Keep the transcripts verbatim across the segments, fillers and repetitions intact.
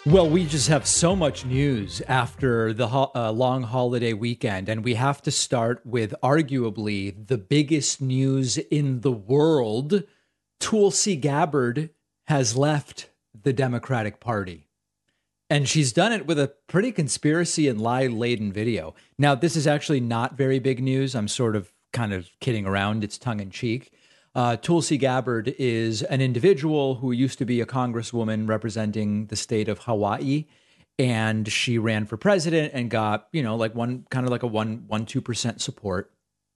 Well, we just have so much news after the ho- uh, long holiday weekend, and we have to start with arguably the biggest news in the world. Tulsi Gabbard has left the Democratic Party, and she's done it with a pretty conspiracy and lie-laden video. Now, this is actually not very big news. I'm sort of kind of kidding around. It's tongue-in-cheek. Uh, Tulsi Gabbard is an individual who used to be a congresswoman representing the state of Hawaii, and she ran for president and got, you know, like one kind of like a one, one, two percent support.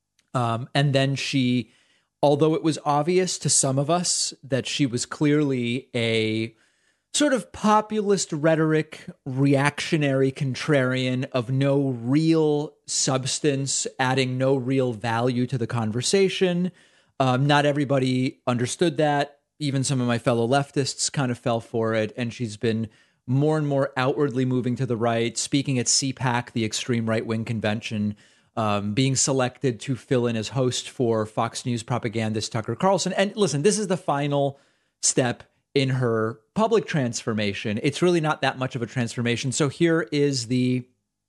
Um, and then she, although it was obvious to some of us that she was clearly a sort of populist rhetoric, reactionary contrarian of no real substance, adding no real value to the conversation. Um, not everybody understood that. Even some of my fellow leftists kind of fell for it. And she's been more and more outwardly moving to the right, speaking at C PAC, the extreme right-wing convention, um, being selected to fill in as host for Fox News propagandist Tucker Carlson. And listen, this is the final step in her public transformation. It's really not that much of a transformation. So here is the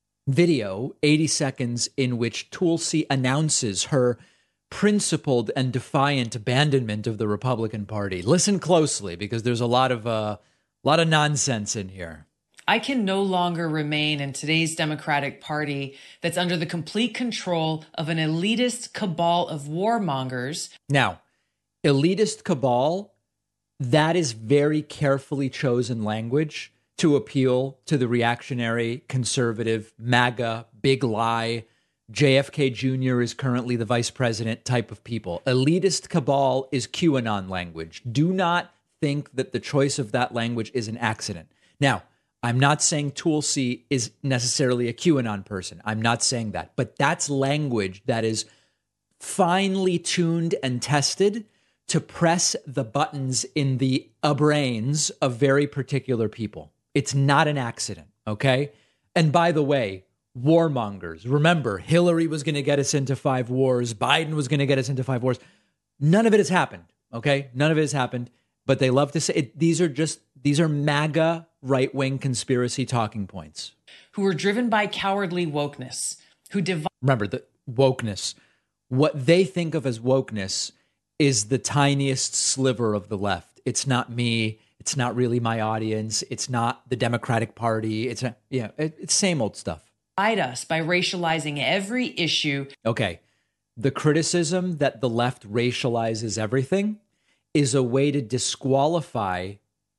video, eighty seconds, in which Tulsi announces her principled and defiant abandonment of the Republican Party. Listen closely, because there's a lot of uh, lot of nonsense in here. I can no longer remain in today's Democratic Party that's under the complete control of an elitist cabal of warmongers. Now, elitist cabal, that is very carefully chosen language to appeal to the reactionary, conservative, MAGA, big lie, J F K Junior is currently the vice president type of people. Elitist cabal is QAnon language. Do not think that the choice of that language is an accident. Now, I'm not saying Tulsi is necessarily a QAnon person. I'm not saying that. But that's language that is finely tuned and tested to press the buttons in the uh, brains of very particular people. It's not an accident, okay? And by the way, warmongers. Remember, Hillary was going to get us into five wars. Biden was going to get us into five wars. None of it has happened. Okay. None of it has happened, but they love to say it. These are just, these are MAGA right-wing conspiracy talking points. Who are driven by cowardly wokeness, who divide. Remember the wokeness. What they think of as wokeness is the tiniest sliver of the left. It's not me. It's not really my audience. It's not the Democratic Party. It's not, yeah, it, it's same old stuff. Us by racializing every issue. Okay. The criticism that the left racializes everything is a way to disqualify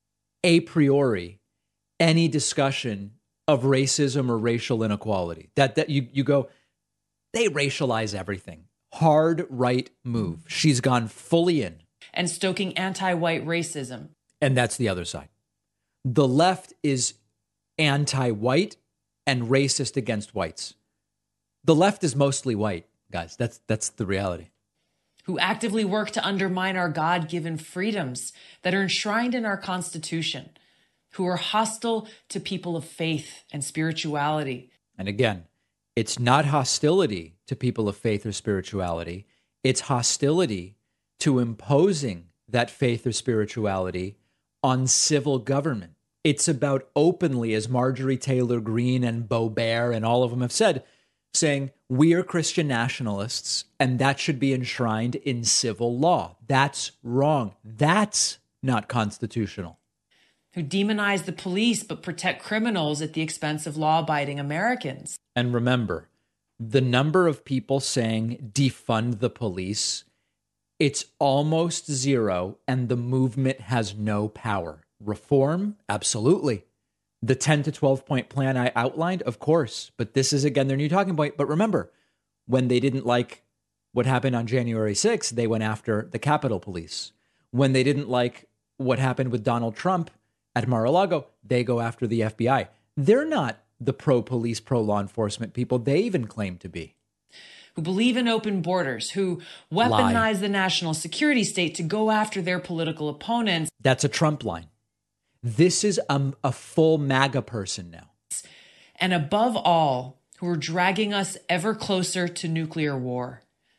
a priori any discussion of racism or racial inequality. That that you you go, they racialize everything. Hard right move. She's gone fully in. And stoking anti-white racism. And that's the other side. The left is anti-white and racist against whites. The left is mostly white, guys. That's that's the reality. Who actively work to undermine our God-given freedoms that are enshrined in our Constitution, who are hostile to people of faith and spirituality. And again, it's not hostility to people of faith or spirituality. It's hostility to imposing that faith or spirituality on civil government. It's about openly, as Marjorie Taylor Greene and Boebert and all of them have said, saying we are Christian nationalists and that should be enshrined in civil law. That's wrong. That's not constitutional. Who demonize the police but protect criminals at the expense of law-abiding Americans. And remember, the number of people saying defund the police, it's almost zero and the movement has no power. Reform? Absolutely. The ten to twelve point plan I outlined? Of course. But this is, again, their new talking point. But remember, when they didn't like what happened on January sixth, they went after the Capitol Police. When they didn't like what happened with Donald Trump at Mar-a-Lago, they go after the F B I. They're not the pro-police, pro-law enforcement people they even claim to be. Who believe in open borders, who weaponize Lie. the national security state to go after their political opponents. That's a Trump line. This is a, a full MAGA person now. And above all, who are dragging us ever closer to nuclear war.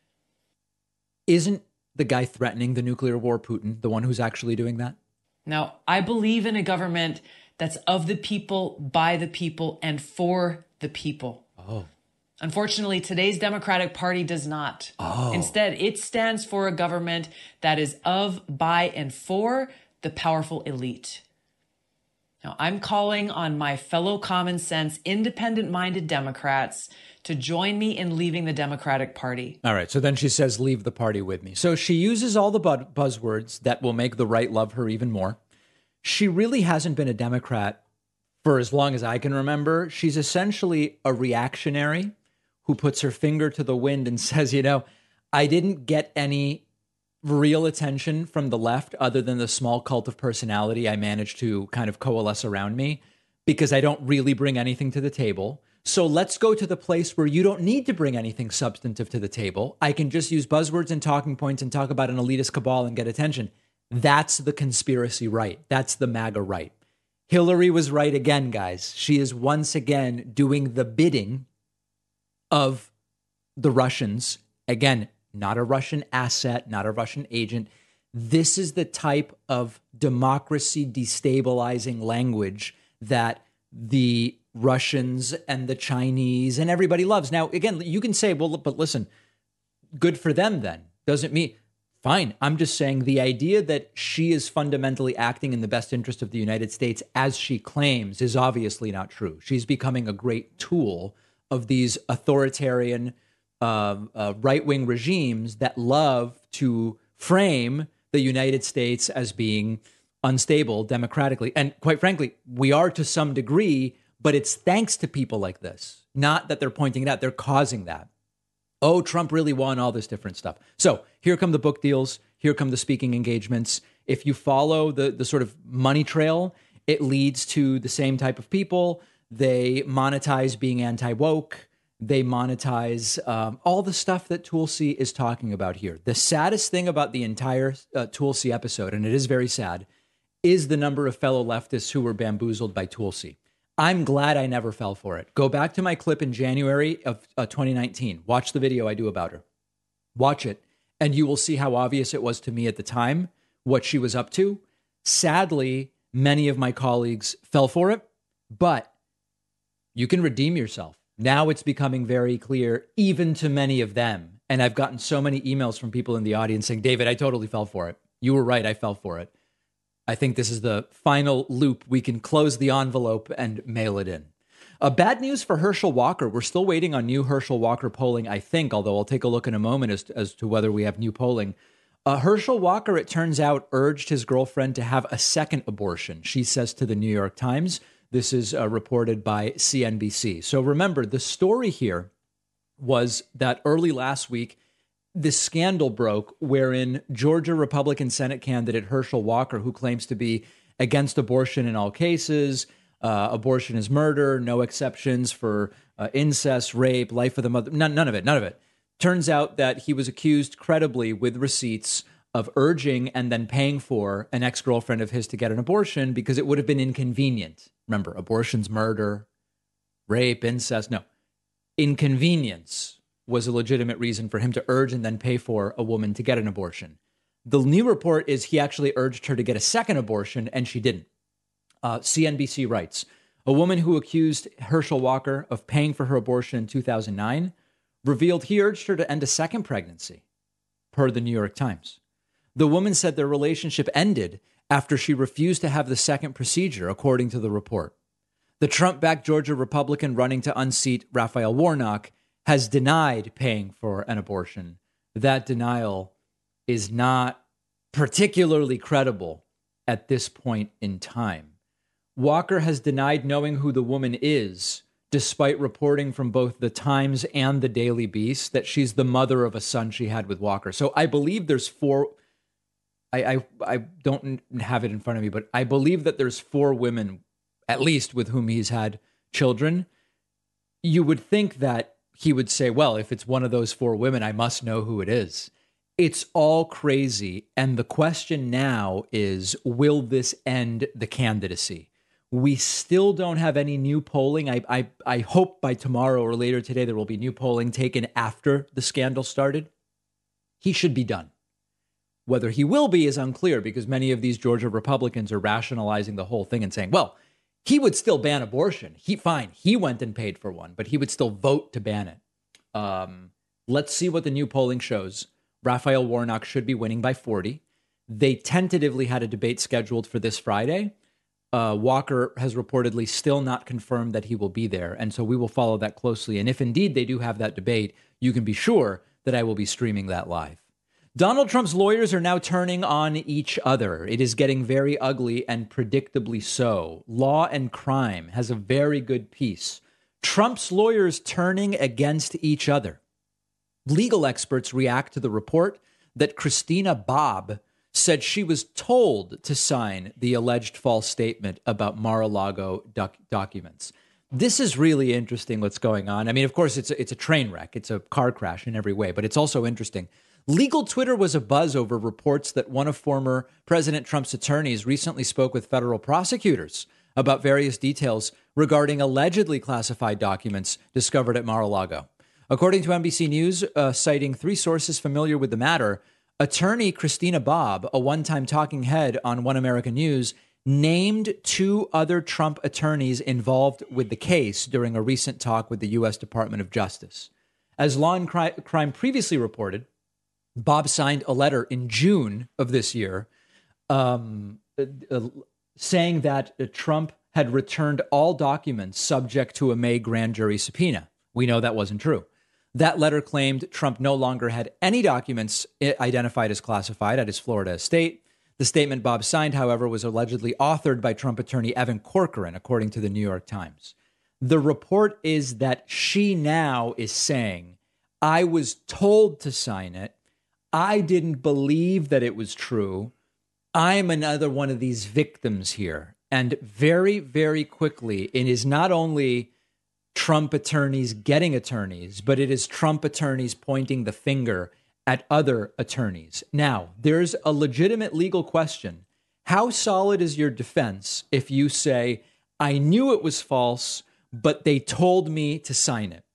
Isn't the guy threatening the nuclear war Putin the one who's actually doing that? Now, I believe in a government that's of the people, by the people, and for the people. Oh. Unfortunately, today's Democratic Party does not. Oh. Instead, it stands for a government that is of, by, and for the powerful elite. Now, I'm calling on my fellow common sense, independent-minded Democrats to join me in leaving the Democratic Party. All right. So then she says, leave the party with me. So she uses all the bu- buzzwords that will make the right love her even more. She really hasn't been a Democrat for as long as I can remember. She's essentially a reactionary who puts her finger to the wind and says, you know, I didn't get any real attention from the left other than the small cult of personality I managed to kind of coalesce around me because I don't really bring anything to the table. So let's go to the place where you don't need to bring anything substantive to the table. I can just use buzzwords and talking points and talk about an elitist cabal and get attention. That's the conspiracy right. That's the MAGA right. Hillary was right again, guys. She is once again doing the bidding of the Russians. Again, not a Russian asset, not a Russian agent. This is the type of democracy destabilizing language that the Russians and the Chinese and everybody loves. Now, again, you can say, well, but listen, good for them then. Doesn't mean, fine. I'm just saying the idea that she is fundamentally acting in the best interest of the United States, as she claims, is obviously not true. She's becoming a great tool of these authoritarian uh, uh, right-wing regimes that love to frame the United States as being unstable democratically. And quite frankly, we are to some degree, but it's thanks to people like this, not that they're pointing it out. They're causing that. Oh, Trump really won, all this different stuff. So here come the book deals. Here come the speaking engagements. If you follow the, the sort of money trail, it leads to the same type of people. They monetize being anti-woke. They monetize um, all the stuff that Tulsi is talking about here. The saddest thing about the entire uh, Tulsi episode, and it is very sad, is the number of fellow leftists who were bamboozled by Tulsi. I'm glad I never fell for it. Go back to my clip in January of uh, twenty nineteen. Watch the video I do about her. Watch it, and you will see how obvious it was to me at the time what she was up to. Sadly, many of my colleagues fell for it, but you can redeem yourself. Now it's becoming very clear, even to many of them. And I've gotten so many emails from people in the audience saying, David, I totally fell for it. You were right. I fell for it. I think this is the final loop. We can close the envelope and mail it in. Uh, bad news for Herschel Walker. We're still waiting on new Herschel Walker polling, I think, although I'll take a look in a moment as to, as to whether we have new polling. Uh, Herschel Walker, it turns out, urged his girlfriend to have a second abortion, she says to the New York Times. This is uh, reported by C N B C. So remember, the story here was that early last week, this scandal broke wherein Georgia Republican Senate candidate Herschel Walker, who claims to be against abortion in all cases, uh, abortion is murder, no exceptions for uh, incest, rape, life of the mother, none, none of it, none of it. Turns out that he was accused credibly with receipts of urging and then paying for an ex-girlfriend of his to get an abortion because it would have been inconvenient. Remember, abortion's murder, rape, incest. No, inconvenience was a legitimate reason for him to urge and then pay for a woman to get an abortion. The new report is he actually urged her to get a second abortion, and she didn't. Uh, C N B C writes, a woman who accused Herschel Walker of paying for her abortion in two thousand nine revealed he urged her to end a second pregnancy, per the New York Times. The woman said their relationship ended after she refused to have the second procedure, according to the report. The Trump-backed Georgia Republican running to unseat Raphael Warnock has denied paying for an abortion. That denial is not particularly credible at this point in time. Walker has denied knowing who the woman is, despite reporting from both the Times and the Daily Beast that she's the mother of a son she had with Walker. So I believe there's four... I, I I don't have it in front of me, but I believe that there's four women, at least, with whom he's had children. You would think that he would say, well, if it's one of those four women, I must know who it is. It's all crazy. And the question now is, will this end the candidacy? We still don't have any new polling. I, I, I hope by tomorrow or later today there will be new polling taken after the scandal started. He should be done. Whether he will be is unclear because many of these Georgia Republicans are rationalizing the whole thing and saying, well, He would still ban abortion. He fine. He went and paid for one, but he would still vote to ban it. Um, let's see what the new polling shows. Raphael Warnock should be winning by forty. They tentatively had a debate scheduled for this Friday. Uh, Walker has reportedly still not confirmed that he will be there. And so we will follow that closely. And if indeed they do have that debate, you can be sure that I will be streaming that live. Donald Trump's lawyers are now turning on each other. It is getting very ugly and predictably so. Law and Crime has a very good piece. Trump's lawyers turning against each other. Legal experts react to the report that Christina Bobb said she was told to sign the alleged false statement about Mar-a-Lago doc- documents. This is really interesting what's going on. I mean, of course, it's a, it's a train wreck. It's a car crash in every way, but it's also interesting. Legal Twitter was abuzz over reports that one of former President Trump's attorneys recently spoke with federal prosecutors about various details regarding allegedly classified documents discovered at Mar-a-Lago. According to N B C News, uh, citing three sources familiar with the matter, attorney Christina Bobb, a one-time talking head on One American News, named two other Trump attorneys involved with the case during a recent talk with the U S Department of Justice. As Law and Crime previously reported, Bobb signed a letter in June of this year um, uh, saying that uh, Trump had returned all documents subject to a May grand jury subpoena. We know that wasn't true. That letter claimed Trump no longer had any documents identified as classified at his Florida estate. The statement Bobb signed, however, was allegedly authored by Trump attorney Evan Corcoran, according to the New York Times. The report is that she now is saying, I was told to sign it. I didn't believe that it was true. I'm another one of these victims here. And very, very quickly, it is not only Trump attorneys getting attorneys, but it is Trump attorneys pointing the finger at other attorneys. Now, there's a legitimate legal question. How solid is your defense if you say, I knew it was false, but they told me to sign it?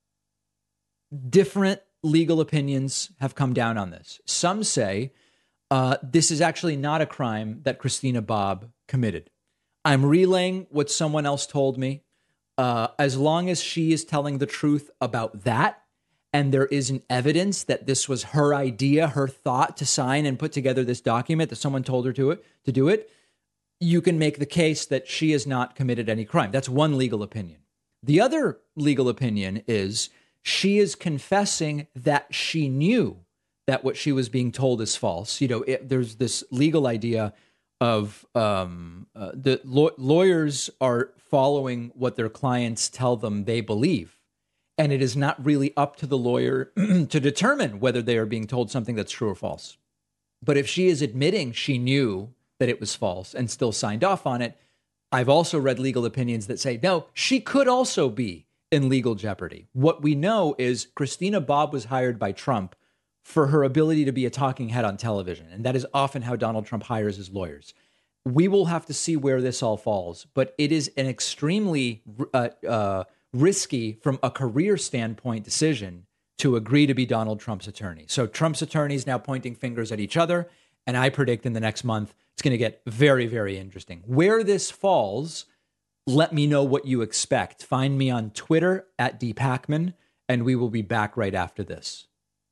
Different legal opinions have come down on this. Some say uh, this is actually not a crime that Christina Bobb committed. I'm relaying what someone else told me. Uh, as long as she is telling the truth about that, and there isn't evidence that this was her idea, her thought to sign and put together this document, that someone told her to it to do it, you can make the case that she has not committed any crime. That's one legal opinion. The other legal opinion is she is confessing that she knew that what she was being told is false. You know, it, there's this legal idea of um, uh, the law- lawyers are following what their clients tell them they believe. And it is not really up to the lawyer to determine whether they are being told something that's true or false. But if she is admitting she knew that it was false and still signed off on it, I've also read legal opinions that say, no, she could also be in legal jeopardy. What we know is Christina Bobb was hired by Trump for her ability to be a talking head on television. And that is often how Donald Trump hires his lawyers. We will have to see where this all falls, but it is an extremely uh, uh, risky from a career standpoint decision to agree to be Donald Trump's attorney. So Trump's attorneys now pointing fingers at each other. And I predict in the next month, it's going to get very, very interesting. Where this falls, let me know what you expect. Find me on Twitter at D Pacman, and we will be back right after this.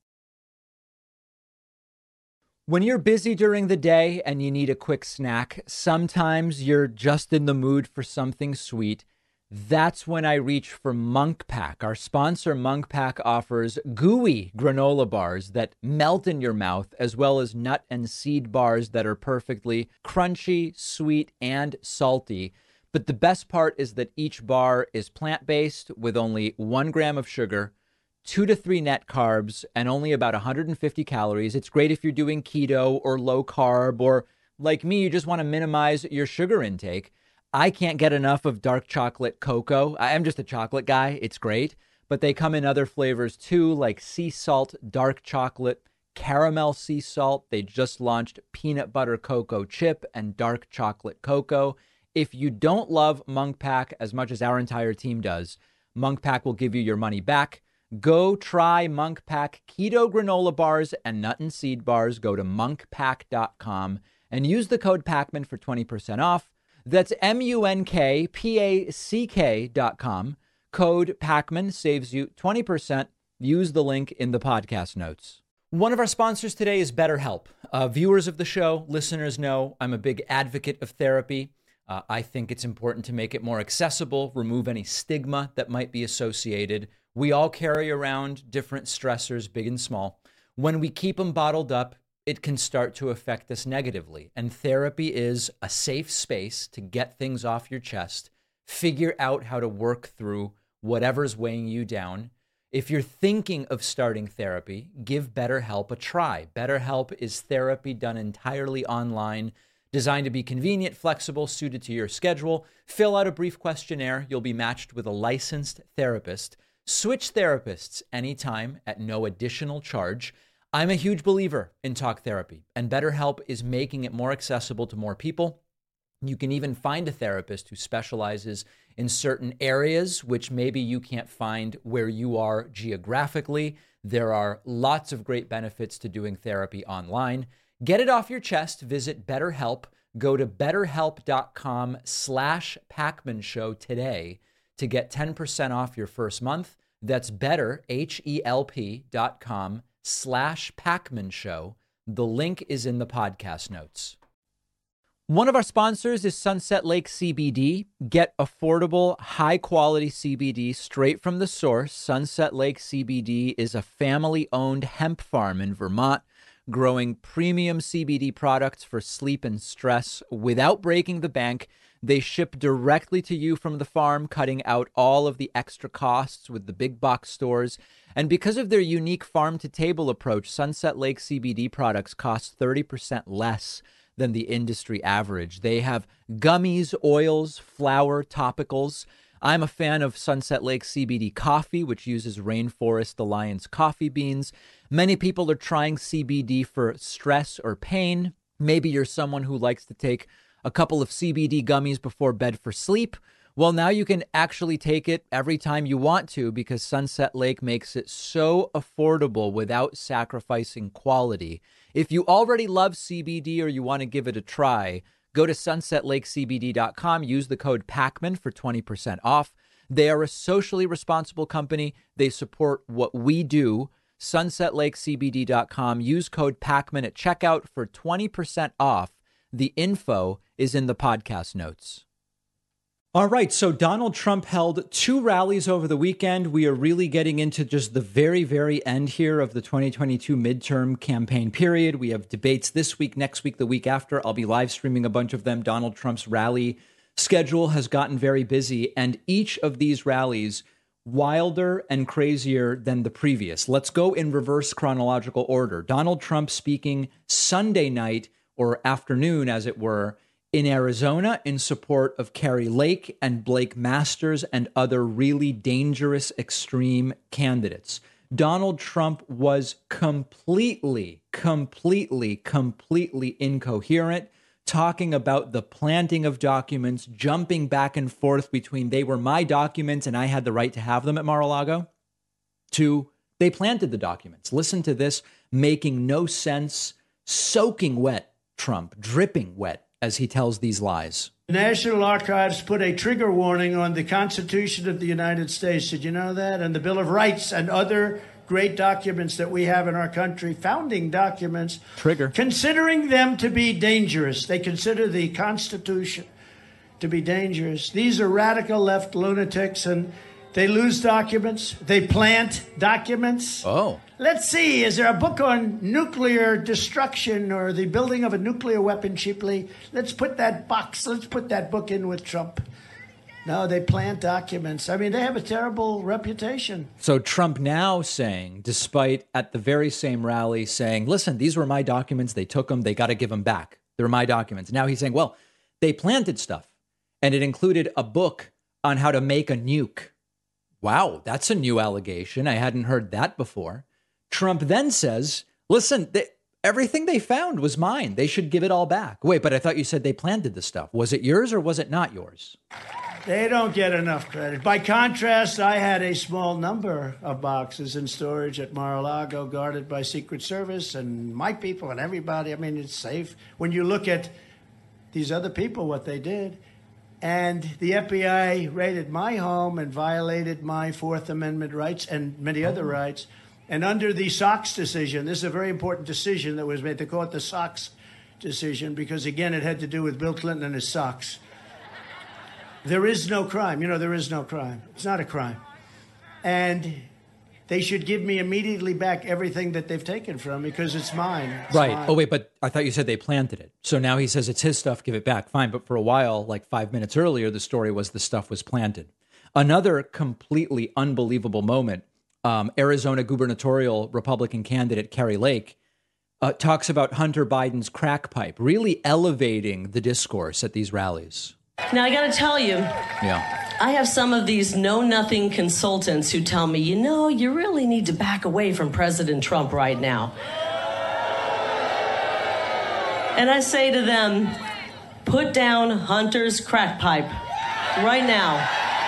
When you're busy during the day and you need a quick snack, sometimes you're just in the mood for something sweet. That's when I reach for Munk Pack. Our sponsor, Munk Pack, offers gooey granola bars that melt in your mouth, as well as nut and seed bars that are perfectly crunchy, sweet, and salty. But the best part is that each bar is plant-based with only one gram of sugar, two to three net carbs, and only about one hundred fifty calories. It's great if you're doing keto or low carb, or like me, you just want to minimize your sugar intake. I can't get enough of dark chocolate cocoa. I am just a chocolate guy. It's great. But they come in other flavors too, like sea salt, dark chocolate, caramel sea salt. They just launched peanut butter cocoa chip and dark chocolate cocoa. If you don't love Munk Pack as much as our entire team does, Munk Pack will give you your money back. Go try Munk Pack keto granola bars and nut and seed bars. Go to munk pack dot com and use the code Pacman for twenty percent off. That's M U N K P A C K dot com. Code Pacman saves you twenty percent. Use the link in the podcast notes. One of our sponsors today is BetterHelp. Uh, viewers of the show, listeners know I'm a big advocate of therapy. Uh, I think it's important to make it more accessible, remove any stigma that might be associated. We all carry around different stressors, big and small. When we keep them bottled up, it can start to affect us negatively. And therapy is a safe space to get things off your chest, figure out how to work through whatever's weighing you down. If you're thinking of starting therapy, give BetterHelp a try. BetterHelp is therapy done entirely online, designed to be convenient, flexible, suited to your schedule. Fill out a brief questionnaire. You'll be matched with a licensed therapist. Switch therapists anytime at no additional charge. I'm a huge believer in talk therapy, and BetterHelp is making it more accessible to more people. You can even find a therapist who specializes in certain areas, which maybe you can't find where you are geographically. There are lots of great benefits to doing therapy online. Get it off your chest. Visit BetterHelp. Go to betterhelp.com slash Pacman Show today to get ten percent off your first month. That's better, H-E-L-P dot com slash Pacman Show. The link is in the podcast notes. One of our sponsors is Sunset Lake C B D. Get affordable, high-quality C B D straight from the source. Sunset Lake C B D is a family-owned hemp farm in Vermont, growing premium C B D products for sleep and stress without breaking the bank. They ship directly to you from the farm, cutting out all of the extra costs with the big box stores. And because of their unique farm-to-table approach, Sunset Lake C B D products cost thirty percent less than the industry average. They have gummies, oils, flour, topicals. I'm a fan of Sunset Lake C B D coffee, which uses Rainforest Alliance coffee beans. Many people are trying C B D for stress or pain. Maybe you're someone who likes to take a couple of C B D gummies before bed for sleep. Well, now you can actually take it every time you want to because Sunset Lake makes it so affordable without sacrificing quality. If you already love C B D or you want to give it a try, go to sunset lake c b d dot com. Use the code Pacman for twenty percent off. They are a socially responsible company. They support what we do. sunset lake c b d dot com. Use code Pacman at checkout for twenty percent off. The info is in the podcast notes. All right, so Donald Trump held two rallies over the weekend. We are really getting into just the very, very end here of the twenty twenty-two midterm campaign period. We have debates this week, next week, the week after. I'll be live streaming a bunch of them. Donald Trump's rally schedule has gotten very busy, and each of these rallies wilder and crazier than the previous. Let's go in reverse chronological order. Donald Trump speaking Sunday night, or afternoon, as it were, in Arizona in support of Kari Lake and Blake Masters and other really dangerous extreme candidates. Donald Trump was completely, completely, completely incoherent, talking about the planting of documents, jumping back and forth between they were my documents and I had the right to have them at Mar-a-Lago, to they planted the documents. Listen to this, making no sense, soaking wet Trump, dripping wet, as he tells these lies. The National Archives put a trigger warning on the Constitution of the United States. Did you know that? And the Bill of Rights and other great documents that we have in our country, founding documents. Trigger. Considering them to be dangerous. They consider the Constitution to be dangerous. These are radical left lunatics, and they lose documents. They plant documents. Oh. Let's see, is there a book on nuclear destruction or the building of a nuclear weapon cheaply? Let's put that box, let's put that book in with Trump. No, they plant documents. I mean, they have a terrible reputation. So Trump now saying, despite at the very same rally saying, listen, these were my documents. They took them. They got to give them back. They're my documents. Now he's saying, well, they planted stuff, and it included a book on how to make a nuke. Wow, that's a new allegation. I hadn't heard that before. Trump then says, listen, they, everything they found was mine. They should give it all back. Wait, but I thought you said they planted the stuff. Was it yours or was it not yours? They don't get enough credit. By contrast, I had a small number of boxes in storage at Mar-a-Lago, guarded by Secret Service and my people and everybody. I mean, it's safe. When you look at these other people, what they did, And the F B I raided my home and violated my Fourth Amendment rights and many other rights. And under the Sox decision, this is a very important decision that was made. They call it the Sox decision because, again, it had to do with Bill Clinton and his socks. There is no crime. You know, there is no crime. It's not a crime. And they should give me immediately back everything that they've taken from me because it's mine. It's right. mine. Oh, wait, but I thought you said they planted it. So now he says it's his stuff, give it back. Fine. But for a while, like five minutes earlier, the story was the stuff was planted. Another completely unbelievable moment. Um, Arizona gubernatorial Republican candidate Kari Lake uh, talks about Hunter Biden's crack pipe, really elevating the discourse at these rallies. Now, I got to tell you, yeah, I have some of these know-nothing consultants who tell me, you know, you really need to back away from President Trump right now. And I say to them, put down Hunter's crack pipe right now.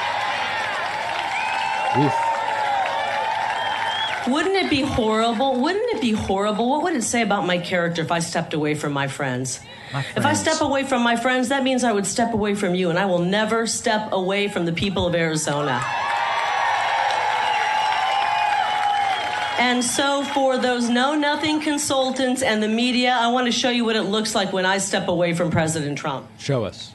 Oof. Wouldn't it be horrible? Wouldn't it be horrible? What would it say about my character if I stepped away from my friends? My friends. If I step away from my friends, that means I would step away from you, and I will never step away from the people of Arizona. And so for those know-nothing consultants and the media, I want to show you what it looks like when I step away from President Trump. Show us.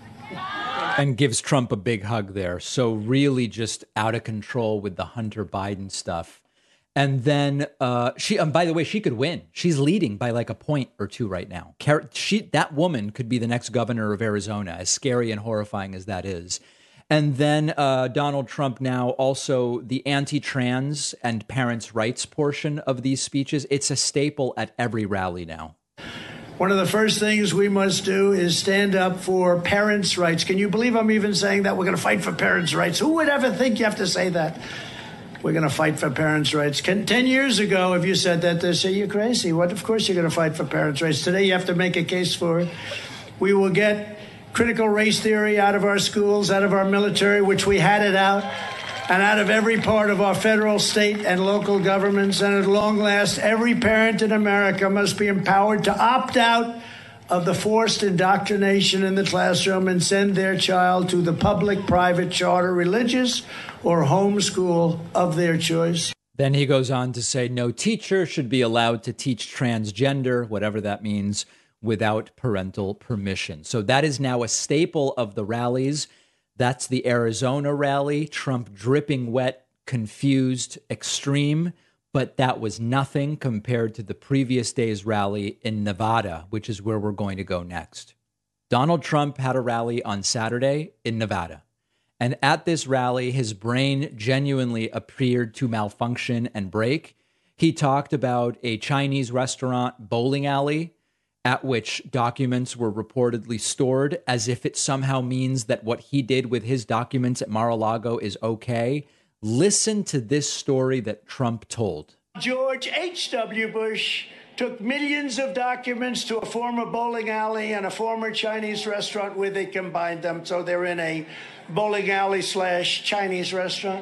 And gives Trump a big hug there. So really just out of control with the Hunter Biden stuff. And then uh, she, um, by the way, she could win. She's leading by like a point or two right now. Car- she, that woman could be the next governor of Arizona, as scary and horrifying as that is. And then uh, Donald Trump now also the anti-trans and parents' rights portion of these speeches. It's a staple at every rally now. One of the first things we must do is stand up for parents' rights. Can you believe I'm even saying that? We're going to fight for parents' rights. Who would ever think you have to say that? We're going to fight for parents' rights. Can, Ten years ago, if you said that, they'd say, you're crazy. What? Of course you're going to fight for parents' rights. Today, you have to make a case for it. We will get critical race theory out of our schools, out of our military, which we had it out, and out of every part of our federal, state, and local governments. And at long last, every parent in America must be empowered to opt out of the forced indoctrination in the classroom and send their child to the public, private, charter, religious, or homeschool of their choice. Then he goes on to say no teacher should be allowed to teach transgender, whatever that means, without parental permission. So that is now a staple of the rallies. That's the Arizona rally, Trump dripping wet, confused, extreme. But that was nothing compared to the previous day's rally in Nevada, which is where we're going to go next. Donald Trump had a rally on Saturday in Nevada. And at this rally, his brain genuinely appeared to malfunction and break. He talked about a Chinese restaurant bowling alley at which documents were reportedly stored, as if it somehow means that what he did with his documents at Mar-a-Lago is okay. Listen to this story that Trump told. George H W. Bush took millions of documents to a former bowling alley and a former Chinese restaurant where they combined them. So they're in a bowling alley slash Chinese restaurant.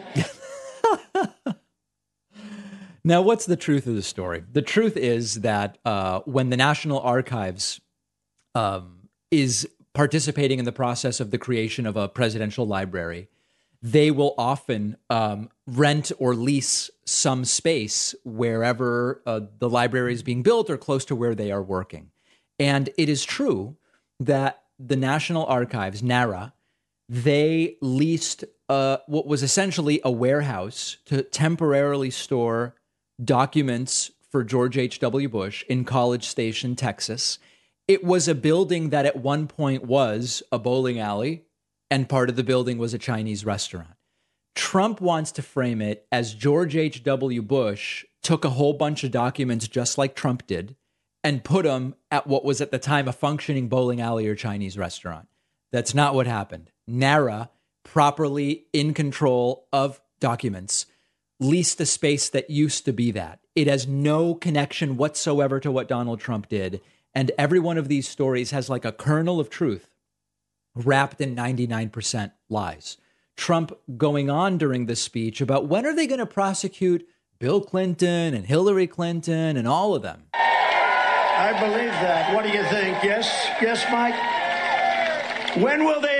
Now, what's the truth of the story? The truth is that uh, when the National Archives um, is participating in the process of the creation of a presidential library, they will often um, rent or lease some space wherever uh, the library is being built or close to where they are working. And it is true that the National Archives, NARA, they leased uh, what was essentially a warehouse to temporarily store documents for George H W. Bush in College Station, Texas. It was a building that at one point was a bowling alley, and part of the building was a Chinese restaurant. Trump wants to frame it as George H W. Bush took a whole bunch of documents just like Trump did and put them at what was at the time a functioning bowling alley or Chinese restaurant. That's not what happened. NARA, properly in control of documents, leased a space that used to be that. It has no connection whatsoever to what Donald Trump did. And every one of these stories has like a kernel of truth wrapped in ninety-nine percent lies. Trump going on during this speech about when are they going to prosecute Bill Clinton and Hillary Clinton and all of them. I believe that. What do you think? Yes? Yes, Mike? When will they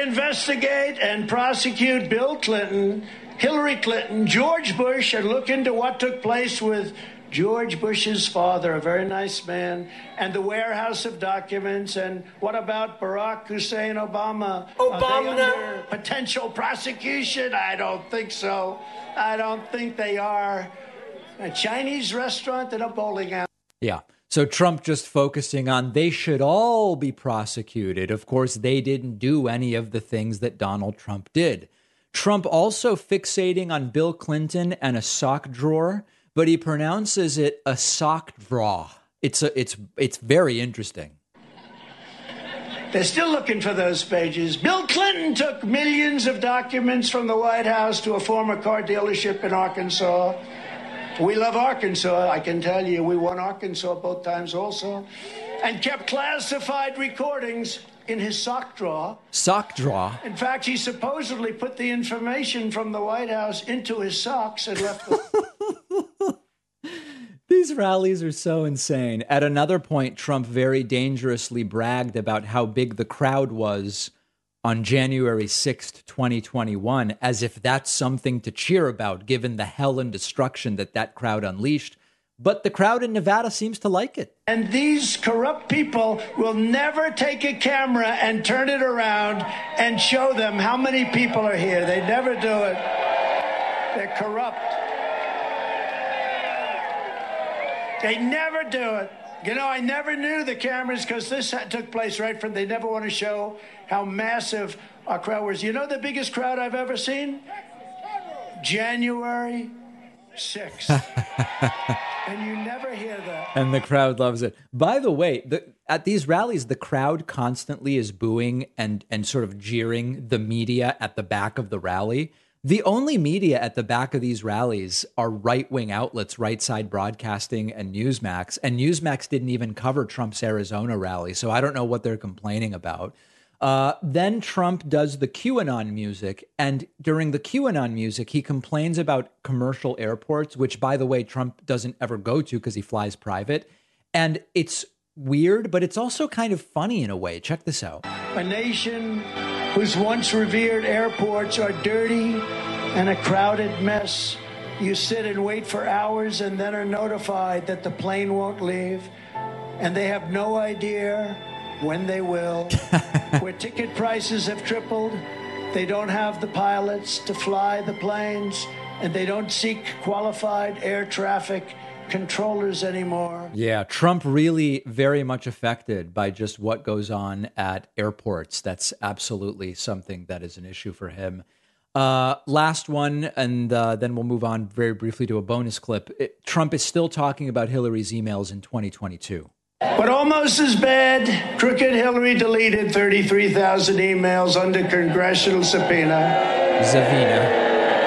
investigate and prosecute Bill Clinton, Hillary Clinton, George Bush, and look into what took place with George Bush's father, a very nice man, and the warehouse of documents. And what about Barack Hussein Obama? Obama. Are they under potential prosecution? I don't think so. I don't think they are. A Chinese restaurant and a bowling alley. Yeah. So Trump just focusing on they should all be prosecuted. Of course, they didn't do any of the things that Donald Trump did. Trump also fixating on Bill Clinton and a sock drawer, but he pronounces it a sock draw. It's a, it's it's very interesting. They're still looking for those pages. Bill Clinton took millions of documents from the White House to a former car dealership in Arkansas. We love Arkansas, I can tell you. We won Arkansas both times also. And kept classified recordings in his sock drawer. Sock drawer? In fact, he supposedly put the information from the White House into his socks and left them. These rallies are so insane. At another point, Trump very dangerously bragged about how big the crowd was on January sixth, twenty twenty-one, as if that's something to cheer about, given the hell and destruction that that crowd unleashed. But the crowd in Nevada seems to like it. And these corrupt people will never take a camera and turn it around and show them how many people are here. They never do it. They're corrupt. They never do it. You know, I never knew the cameras because this took place right from, they never want to show how massive our crowd was. You know the biggest crowd I've ever seen? January sixth. And you never hear that. And the crowd loves it. By the way, the, at these rallies, the crowd constantly is booing and, and sort of jeering the media at the back of the rally. The only media at the back of these rallies are right-wing outlets, Right Side Broadcasting and Newsmax. And Newsmax didn't even cover Trump's Arizona rally, so I don't know what they're complaining about. Uh, then Trump does the QAnon music, and during the QAnon music, he complains about commercial airports, which, by the way, Trump doesn't ever go to because he flies private. And it's weird, but it's also kind of funny in a way. Check this out. A nation whose once revered airports are dirty and a crowded mess. You sit and wait for hours and then are notified that the plane won't leave, and they have no idea when they will. Where ticket prices have tripled, they don't have the pilots to fly the planes, and they don't seek qualified air traffic controllers anymore. Yeah, Trump really very much affected by just what goes on at airports. That's absolutely something that is an issue for him. Uh, last one, and uh, then we'll move on very briefly to a bonus clip. It, Trump is still talking about Hillary's emails in twenty twenty-two. But almost as bad, crooked Hillary deleted thirty-three thousand emails under congressional subpoena. Zavina.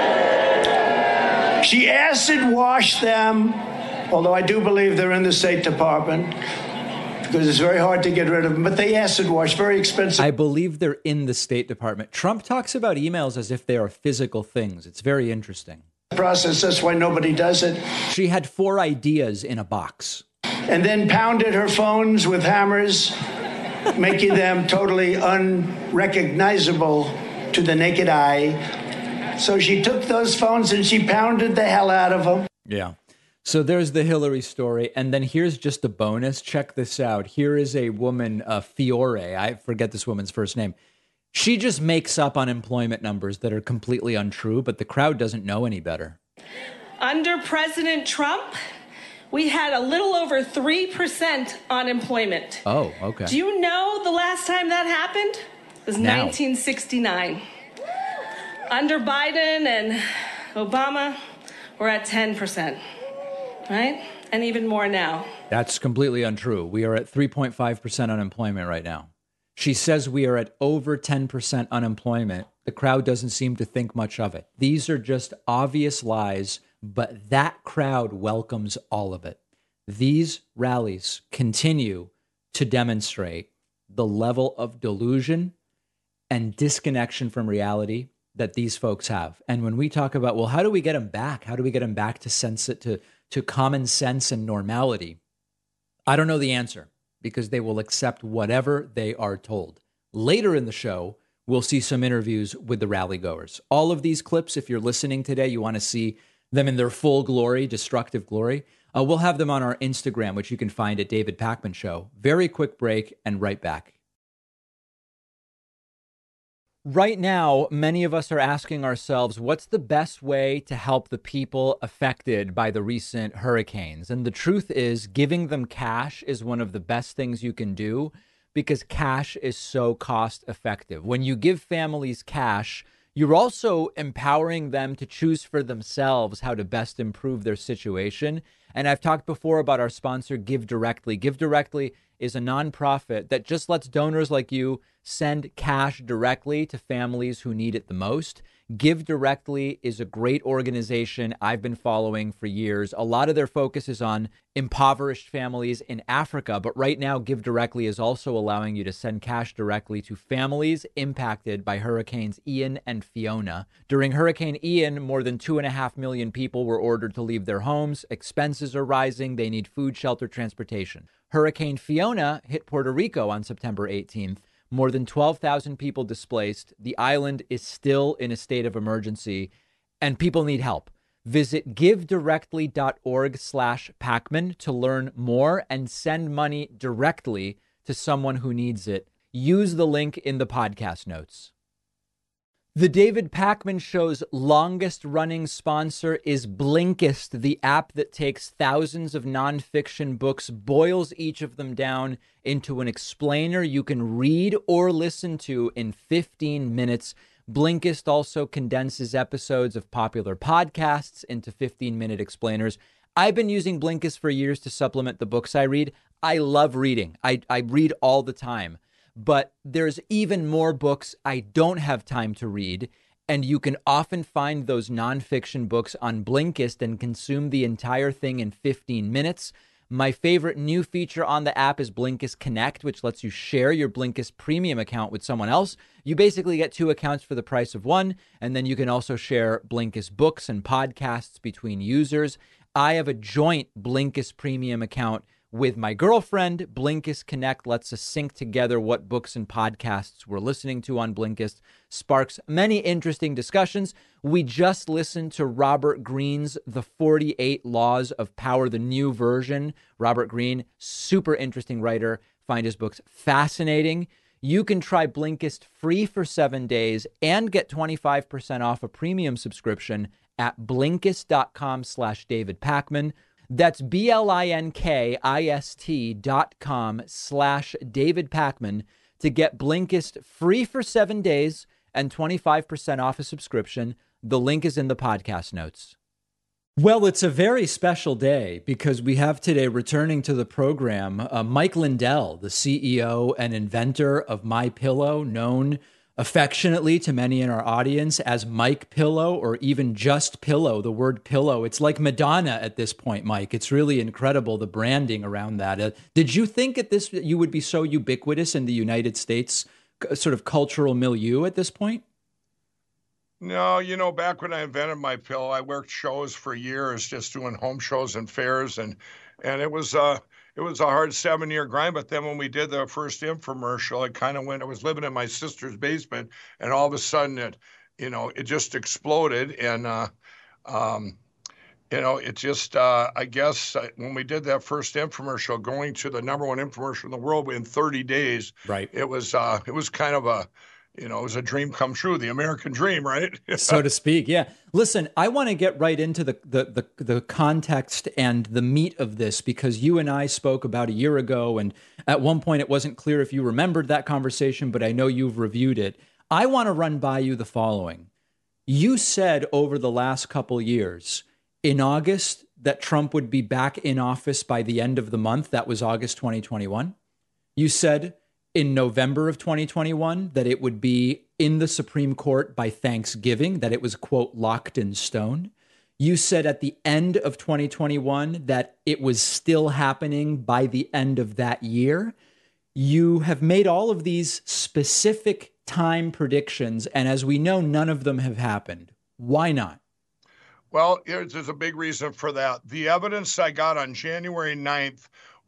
She acid washed them, although I do believe they're in the State Department, because it's very hard to get rid of them. But they acid wash, very expensive. I believe they're in the State Department. Trump talks about emails as if they are physical things. It's very interesting. Process, that's why nobody does it. She had four ideas in a box. And then pounded her phones with hammers, making them totally unrecognizable to the naked eye. So she took those phones and she pounded the hell out of them. Yeah. So there's the Hillary story. And then here's just a bonus. Check this out. Here is a woman, uh, Fiore. I forget this woman's first name. She just makes up unemployment numbers that are completely untrue, but the crowd doesn't know any better. Under President Trump, we had a little over three percent unemployment. Oh, okay. Do you know the last time that happened? It was Now. nineteen sixty-nine. Under Biden and Obama, we're at ten percent, right? And even more now. That's completely untrue. We are at three point five percent unemployment right now. She says we are at over ten percent unemployment. The crowd doesn't seem to think much of it. These are just obvious lies, but that crowd welcomes all of it. These rallies continue to demonstrate the level of delusion and disconnection from reality that these folks have. And when we talk about, well, how do we get them back? How do we get them back to sense it, to, to common sense and normality? I don't know the answer, because they will accept whatever they are told. Later in the show, we'll see some interviews with the rally goers. All of these clips, if you're listening today, you want to see them in their full glory, destructive glory, uh, we'll have them on our Instagram, which you can find at David Pakman Show. Very quick break and right back. Right now, many of us are asking ourselves, what's the best way to help the people affected by the recent hurricanes? And the truth is, giving them cash is one of the best things you can do because cash is so cost effective. When you give families cash, you're also empowering them to choose for themselves how to best improve their situation. And I've talked before about our sponsor, Give Directly. Give Directly is a nonprofit that just lets donors like you send cash directly to families who need it the most. Give Directly is a great organization I've been following for years. A lot of their focus is on impoverished families in Africa, but right now Give Directly is also allowing you to send cash directly to families impacted by Hurricanes Ian and Fiona. During Hurricane Ian, more than two and a half million people were ordered to leave their homes. Expenses are rising. They need food, shelter, transportation. Hurricane Fiona hit Puerto Rico on September eighteenth. More than twelve thousand people displaced. The island is still in a state of emergency, and people need help. Visit givedirectly.org slash Pakman to learn more and send money directly to someone who needs it. Use the link in the podcast notes. The David Pakman Show's longest-running sponsor is Blinkist, the app that takes thousands of nonfiction books, boils each of them down into an explainer you can read or listen to in fifteen minutes. Blinkist also condenses episodes of popular podcasts into fifteen-minute explainers. I've been using Blinkist for years to supplement the books I read. I love reading. I, I read all the time. But there's even more books I don't have time to read, and you can often find those nonfiction books on Blinkist and consume the entire thing in fifteen minutes. My favorite new feature on the app is Blinkist Connect, which lets you share your Blinkist premium account with someone else. You basically get two accounts for the price of one, and then you can also share Blinkist books and podcasts between users. I have a joint Blinkist premium account with my girlfriend. Blinkist Connect lets us sync together what books and podcasts we're listening to on Blinkist, sparks many interesting discussions. We just listened to Robert Greene's The forty-eight Laws of Power, the new version. Robert Greene, super interesting writer. Find his books fascinating. You can try Blinkist free for seven days and get twenty-five percent off a premium subscription at Blinkist.com slash David Pakman. That's B-L-I-N-K-I-S-T dot com slash David Pakman to get Blinkist free for seven days and twenty-five percent off a subscription. The link is in the podcast notes. Well, it's a very special day because we have today returning to the program uh, Mike Lindell, the C E O and inventor of MyPillow, known affectionately to many in our audience as Mike Pillow or even just Pillow, the word pillow. It's like Madonna at this point, Mike. It's really incredible, the branding around that. Uh, did you think at this you would be so ubiquitous in the United States sort of cultural milieu at this point? No, you know, back when I invented MyPillow, I worked shows for years, just doing home shows and fairs, and and it was uh it was a hard seven-year grind. But then when we did the first infomercial, it kind of went. I was living in my sister's basement, and all of a sudden, it, you know, it just exploded, and uh, um, you know, it just, uh, I guess, uh, when we did that first infomercial, going to the number one infomercial in the world in thirty days, right? It was uh, it was kind of a You know, it was a dream come true, the American dream, right? So to speak. Yeah. Listen, I want to get right into the, the the the context and the meat of this because you and I spoke about a year ago, and at one point it wasn't clear if you remembered that conversation, but I know you've reviewed it. I want to run by you the following. You said over the last couple years, in August, that Trump would be back in office by the end of the month. That was August twenty twenty-one. You said in November of twenty twenty-one that it would be in the Supreme Court by Thanksgiving, that it was, quote, locked in stone. You said at the end of twenty twenty-one that it was still happening by the end of that year. You have made all of these specific time predictions, and as we know, none of them have happened. Why not? Well, there's a big reason for that. The evidence I got on January ninth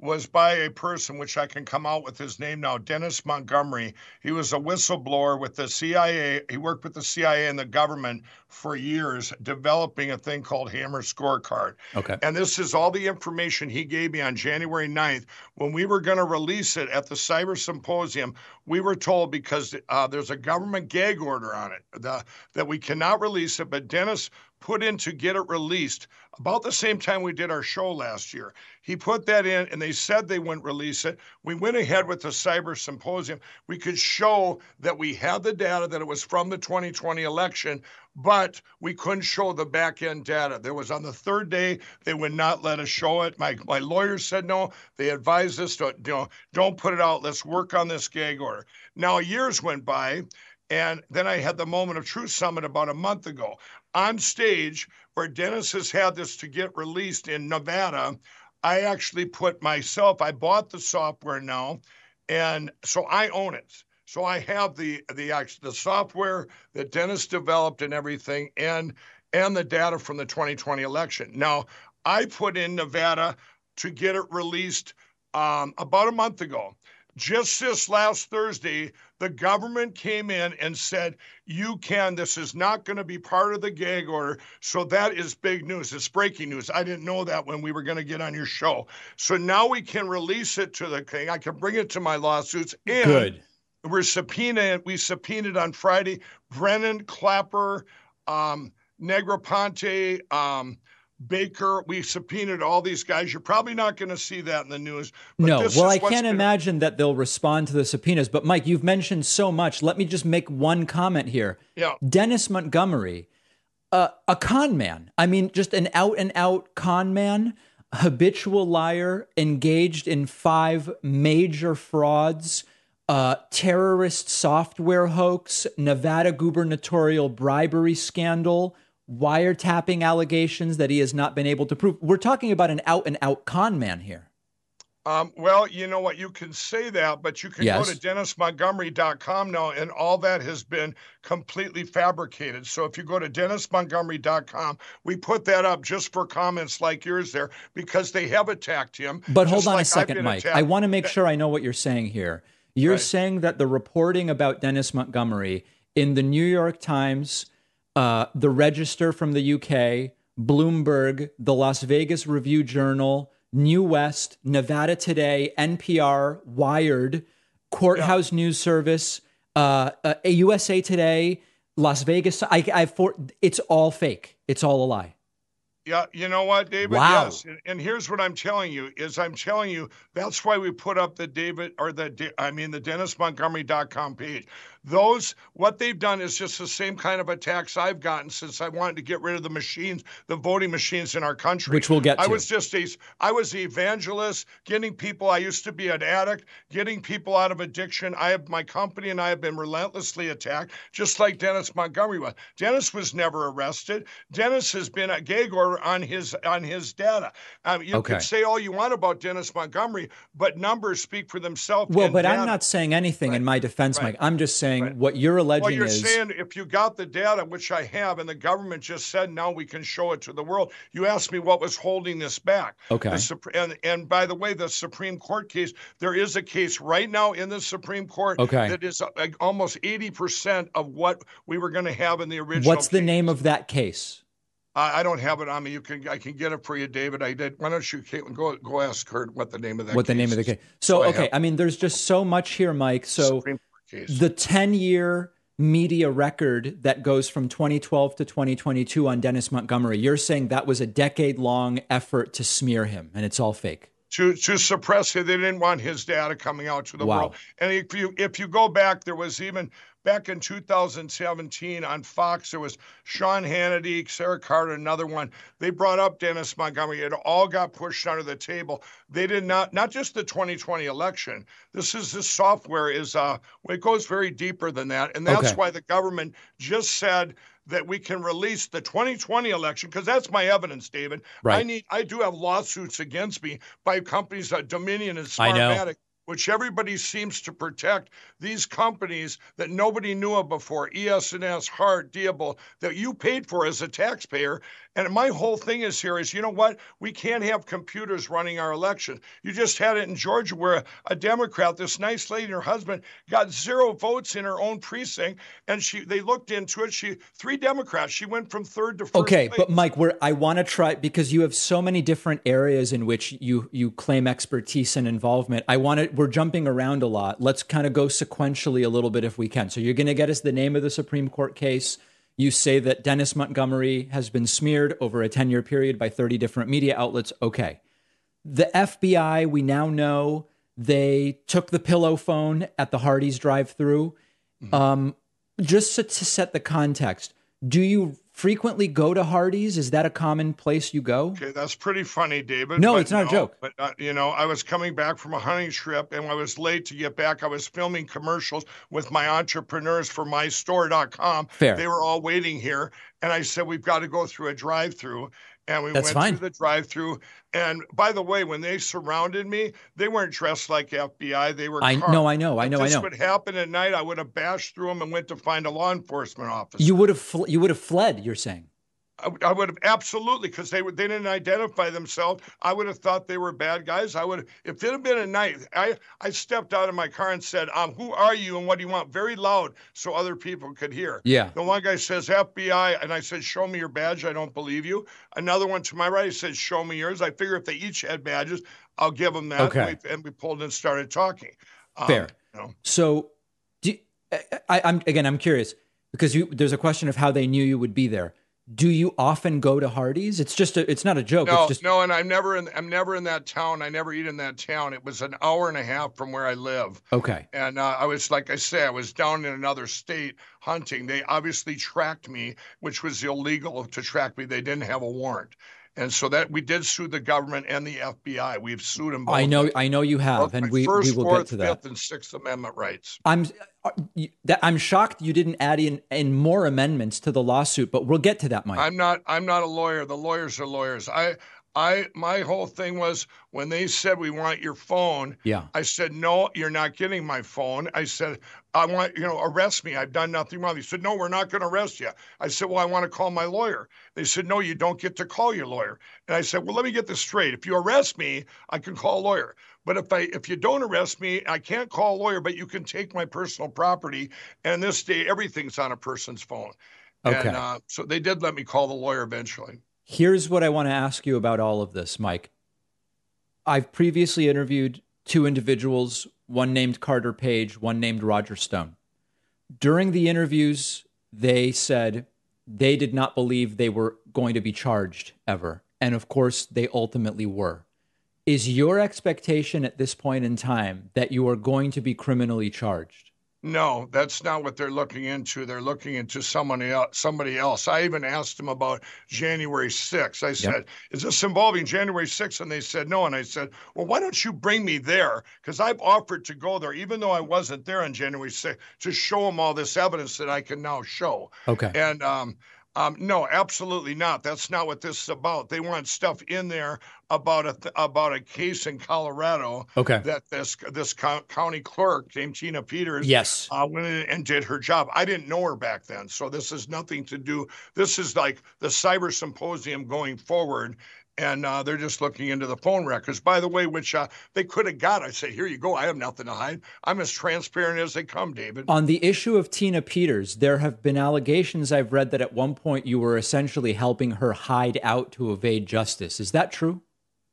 was by a person, which I can come out with his name now, Dennis Montgomery. He was a whistleblower with the C I A. He worked with the C I A and the government for years, developing a thing called Hammer Scorecard. Okay. And this is all the information he gave me on January ninth. When we were going to release it at the Cyber Symposium, we were told, because uh, there's a government gag order on it, the, that we cannot release it, but Dennis put in to get it released about the same time we did our show last year. He put that in, and they said they wouldn't release it. We went ahead with the Cyber Symposium. We could show that we had the data, that it was from the twenty twenty election, but we couldn't show the back-end data. There was on the third day, they would not let us show it. My my lawyers said no. They advised us, to, you know, don't put it out. Let's work on this gag order. Now, years went by, and then I had the Moment of Truth Summit about a month ago. On stage, where Dennis has had this to get released in Nevada, I actually put myself, I bought the software now, and so I own it. So I have the the the software that Dennis developed and everything, and and the data from the twenty twenty election. Now, I put in Nevada to get it released um, about a month ago. Just this last Thursday, the government came in and said, you can, this is not going to be part of the gag order. So that is big news. It's breaking news. I didn't know that when we were going to get on your show. So now we can release it to the king. I can bring it to my lawsuits. And Good. We're subpoenaed. We subpoenaed on Friday Brennan, Clapper, um, Negroponte, um, Baker. We subpoenaed all these guys. You're probably not going to see that in the news. But no, well, I can't gonna... imagine that they'll respond to the subpoenas. But Mike, you've mentioned so much. Let me just make one comment here. Yeah. Dennis Montgomery, uh, a con man. I mean, just an out and out con man, habitual liar, engaged in five major frauds, uh, terrorist software hoax, Nevada gubernatorial bribery scandal, wiretapping allegations that he has not been able to prove. We're talking about an out-and-out con man here. Um, well, you know what? You can say that, but you can yes. go to dennis montgomery dot com now, and all that has been completely fabricated. So if you go to dennis montgomery dot com, we put that up just for comments like yours there, because they have attacked him. But hold on like a second, Mike. Attacked. I want to make sure I know what you're saying here. You're right. saying that the reporting about Dennis Montgomery in the New York Times, Uh, the Register from the U K, Bloomberg, the Las Vegas Review Journal, New West, Nevada Today, N P R, Wired, Courthouse yeah. News Service, uh, uh, U S A Today, Las Vegas. I, I for, it's all fake. It's all a lie. Yeah, you know what, David? Wow. Yes. And, and here's what I'm telling you is I'm telling you that's why we put up the David or the I mean the dennis montgomery dot com page. Those, what they've done is just the same kind of attacks I've gotten since I wanted to get rid of the machines, the voting machines in our country. Which we'll get to. I was just a, I was the evangelist, getting people, I used to be an addict, getting people out of addiction. I have, my company and I have been relentlessly attacked, just like Dennis Montgomery was. Dennis was never arrested. Dennis has been a gag order on his, on his data. Um, you okay. can say all you want about Dennis Montgomery, but numbers speak for themselves. Well, but data. I'm not saying anything right. in my defense, right. Mike. I'm just saying Right. what you're alleging well, you're is... saying if you got the data, which I have, and the government just said now we can show it to the world. You asked me what was holding this back. Okay. The, and, and by the way, the Supreme Court case, there is a case right now in the Supreme Court okay. that is uh, almost eighty percent of what we were going to have in the original What's the case. name of that case? I, I don't have it on me. You can, I can get it for you, David. I did. Why don't you, Caitlin, go go ask her what the name of that what case the name of the case. So, So, I okay, have, I mean, there's just so much here, Mike. So Supreme Court case. The ten-year media record that goes from twenty twelve to twenty twenty-two on Dennis Montgomery, you're saying that was a decade-long effort to smear him, and it's all fake. To to suppress it. They didn't want his data coming out to the wow. world. And if you if you go back, there was even back in two thousand seventeen on Fox, there was Sean Hannity, Sarah Carter, another one. They brought up Dennis Montgomery. It all got pushed under the table. They did not, not just the twenty twenty election. This is this software is uh it goes very deeper than that. And that's okay. why the government just said that we can release the twenty twenty election, because that's my evidence, David. Right. I need I do have lawsuits against me by companies like Dominion and Smartmatic which everybody seems to protect, these companies that nobody knew of before, E S N S, Hart, Diebold, that you paid for as a taxpayer. And my whole thing is here is, you know what? We can't have computers running our election. You just had it in Georgia where a, a Democrat, this nice lady and her husband, got zero votes in her own precinct. And she they looked into it. She three Democrats. She went from third to first. Okay, place. but Mike, we're, I want to try, because you have so many different areas in which you you claim expertise and involvement. I want to, we're jumping around a lot. Let's kind of go sequentially a little bit if we can. So you're going to get us the name of the Supreme Court case. You say that Dennis Montgomery has been smeared over a ten-year period by thirty different media outlets. Okay. The F B I, we now know they took the pillow phone at the Hardee's drive-thru. Mm-hmm. Um, just to, to set the context, do you frequently go to Hardee's? Is that a common place you go? Okay, that's pretty funny, David. No, it's not no, a joke. But, uh, you know, I was coming back from a hunting trip, and I was late to get back. I was filming commercials with my entrepreneurs for my store dot com. Fair. They were all waiting here, and I said, we've got to go through a drive-through. And we That's went fine. through the drive-through. And by the way, when they surrounded me, they weren't dressed like F B I. They were I cars. know, I know, I know, if I this know. would happen at night, I would have bashed through them and went to find a law enforcement officer. You would have fl- you would have fled, you're saying? I, I would have absolutely, because they, they didn't identify themselves. I would have thought they were bad guys. I would, if it had been a night, I, I stepped out of my car and said, um, who are you and what do you want? Very loud so other people could hear. Yeah. The one guy says F B I, and I said, show me your badge. I don't believe you. Another one to my right, he said, show me yours. I figure if they each had badges, I'll give them that. Okay. And we, and we pulled and started talking. Um, Fair. You know. So, do you, I, I'm again, I'm curious because you, there's a question of how they knew you would be there. Do you often go to Hardee's? It's just a, it's not a joke. No, it's just... no, and I'm never in. I'm never in that town. I never eat in that town. It was an hour and a half from where I live. Okay. And uh, I was, like I say, I was down in another state hunting. They obviously tracked me, which was illegal to track me. They didn't have a warrant. And so that we did sue the government and the F B I. We've sued them both. I know, I know you have, and we, first, we will fourth, get to that. Fifth, and Sixth Amendment rights. I'm, that, I'm shocked you didn't add in, in more amendments to the lawsuit, but we'll get to that, Mike. I'm not. I'm not a lawyer. The lawyers are lawyers. I. I my whole thing was when they said we want your phone. Yeah. I said no, you're not getting my phone. I said I want you know arrest me. I've done nothing wrong. They said no, we're not going to arrest you. I said well, I want to call my lawyer. They said no, you don't get to call your lawyer. And I said well, let me get this straight. If you arrest me, I can call a lawyer. But if I if you don't arrest me, I can't call a lawyer. But you can take my personal property. And this day, everything's on a person's phone. Okay. And uh, so they did let me call the lawyer eventually. Here's what I want to ask you about all of this, Mike. I've previously interviewed two individuals, one named Carter Page, one named Roger Stone. During the interviews, they said they did not believe they were going to be charged ever. And of course, they ultimately were. Is your expectation at this point in time that you are going to be criminally charged? No, that's not what they're looking into. They're looking into someone else, somebody else. I even asked them about January sixth. I said, yep. Is this involving January sixth? And they said, no. And I said, well, why don't you bring me there? Because I've offered to go there, even though I wasn't there on January sixth, to show them all this evidence that I can now show. Okay. And um, um, no, absolutely not. That's not what this is about. They want stuff in there about a th- about a case in Colorado. Okay. That this this co- county clerk named Tina Peters. Yes. Uh, went in and did her job. I didn't know her back then, so this is nothing to do. This is like the cyber symposium going forward. And uh, they're just looking into the phone records, by the way, which uh, they could have got. I say, here you go. I have nothing to hide. I'm as transparent as they come, David. On the issue of Tina Peters, there have been allegations I've read that at one point you were essentially helping her hide out to evade justice. Is that true?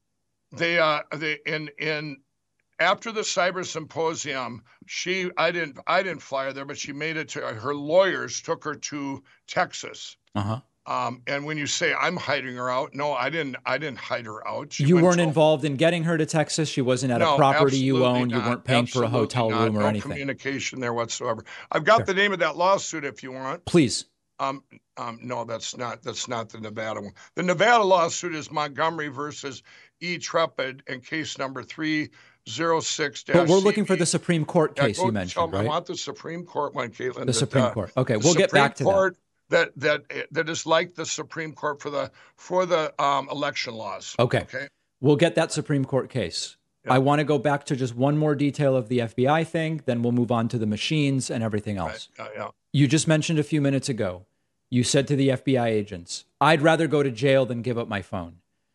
They, uh, they in in after the cyber symposium, she I didn't I didn't fly her there, but she made it to her lawyers took her to Texas. Uh huh. Um, and when you say I'm hiding her out, no, I didn't. I didn't hide her out. She you went weren't to, involved in getting her to Texas. She wasn't at no, a property you owned. Not. You weren't paying absolutely for a hotel not. room or no anything. Communication there whatsoever. I've got sure. the name of that lawsuit if you want. Please. Um, um, no, that's not. That's not the Nevada one. The Nevada lawsuit is Montgomery versus E. Trepid, and case number three zero six. But we're looking for the Supreme Court case yeah, you mentioned, right? I want the Supreme Court one, Caitlin. The that, Supreme uh, Court. Okay, we'll get back to Court, that. That that that is like the Supreme Court for the for the um, election laws. Okay. Okay. We'll get that Supreme Court case. Yeah. I want to go back to just one more detail of the F B I thing, then we'll move on to the machines and everything else. Right. Yeah, yeah. You just mentioned a few minutes ago, you said to the F B I agents, I'd rather go to jail than give up my phone.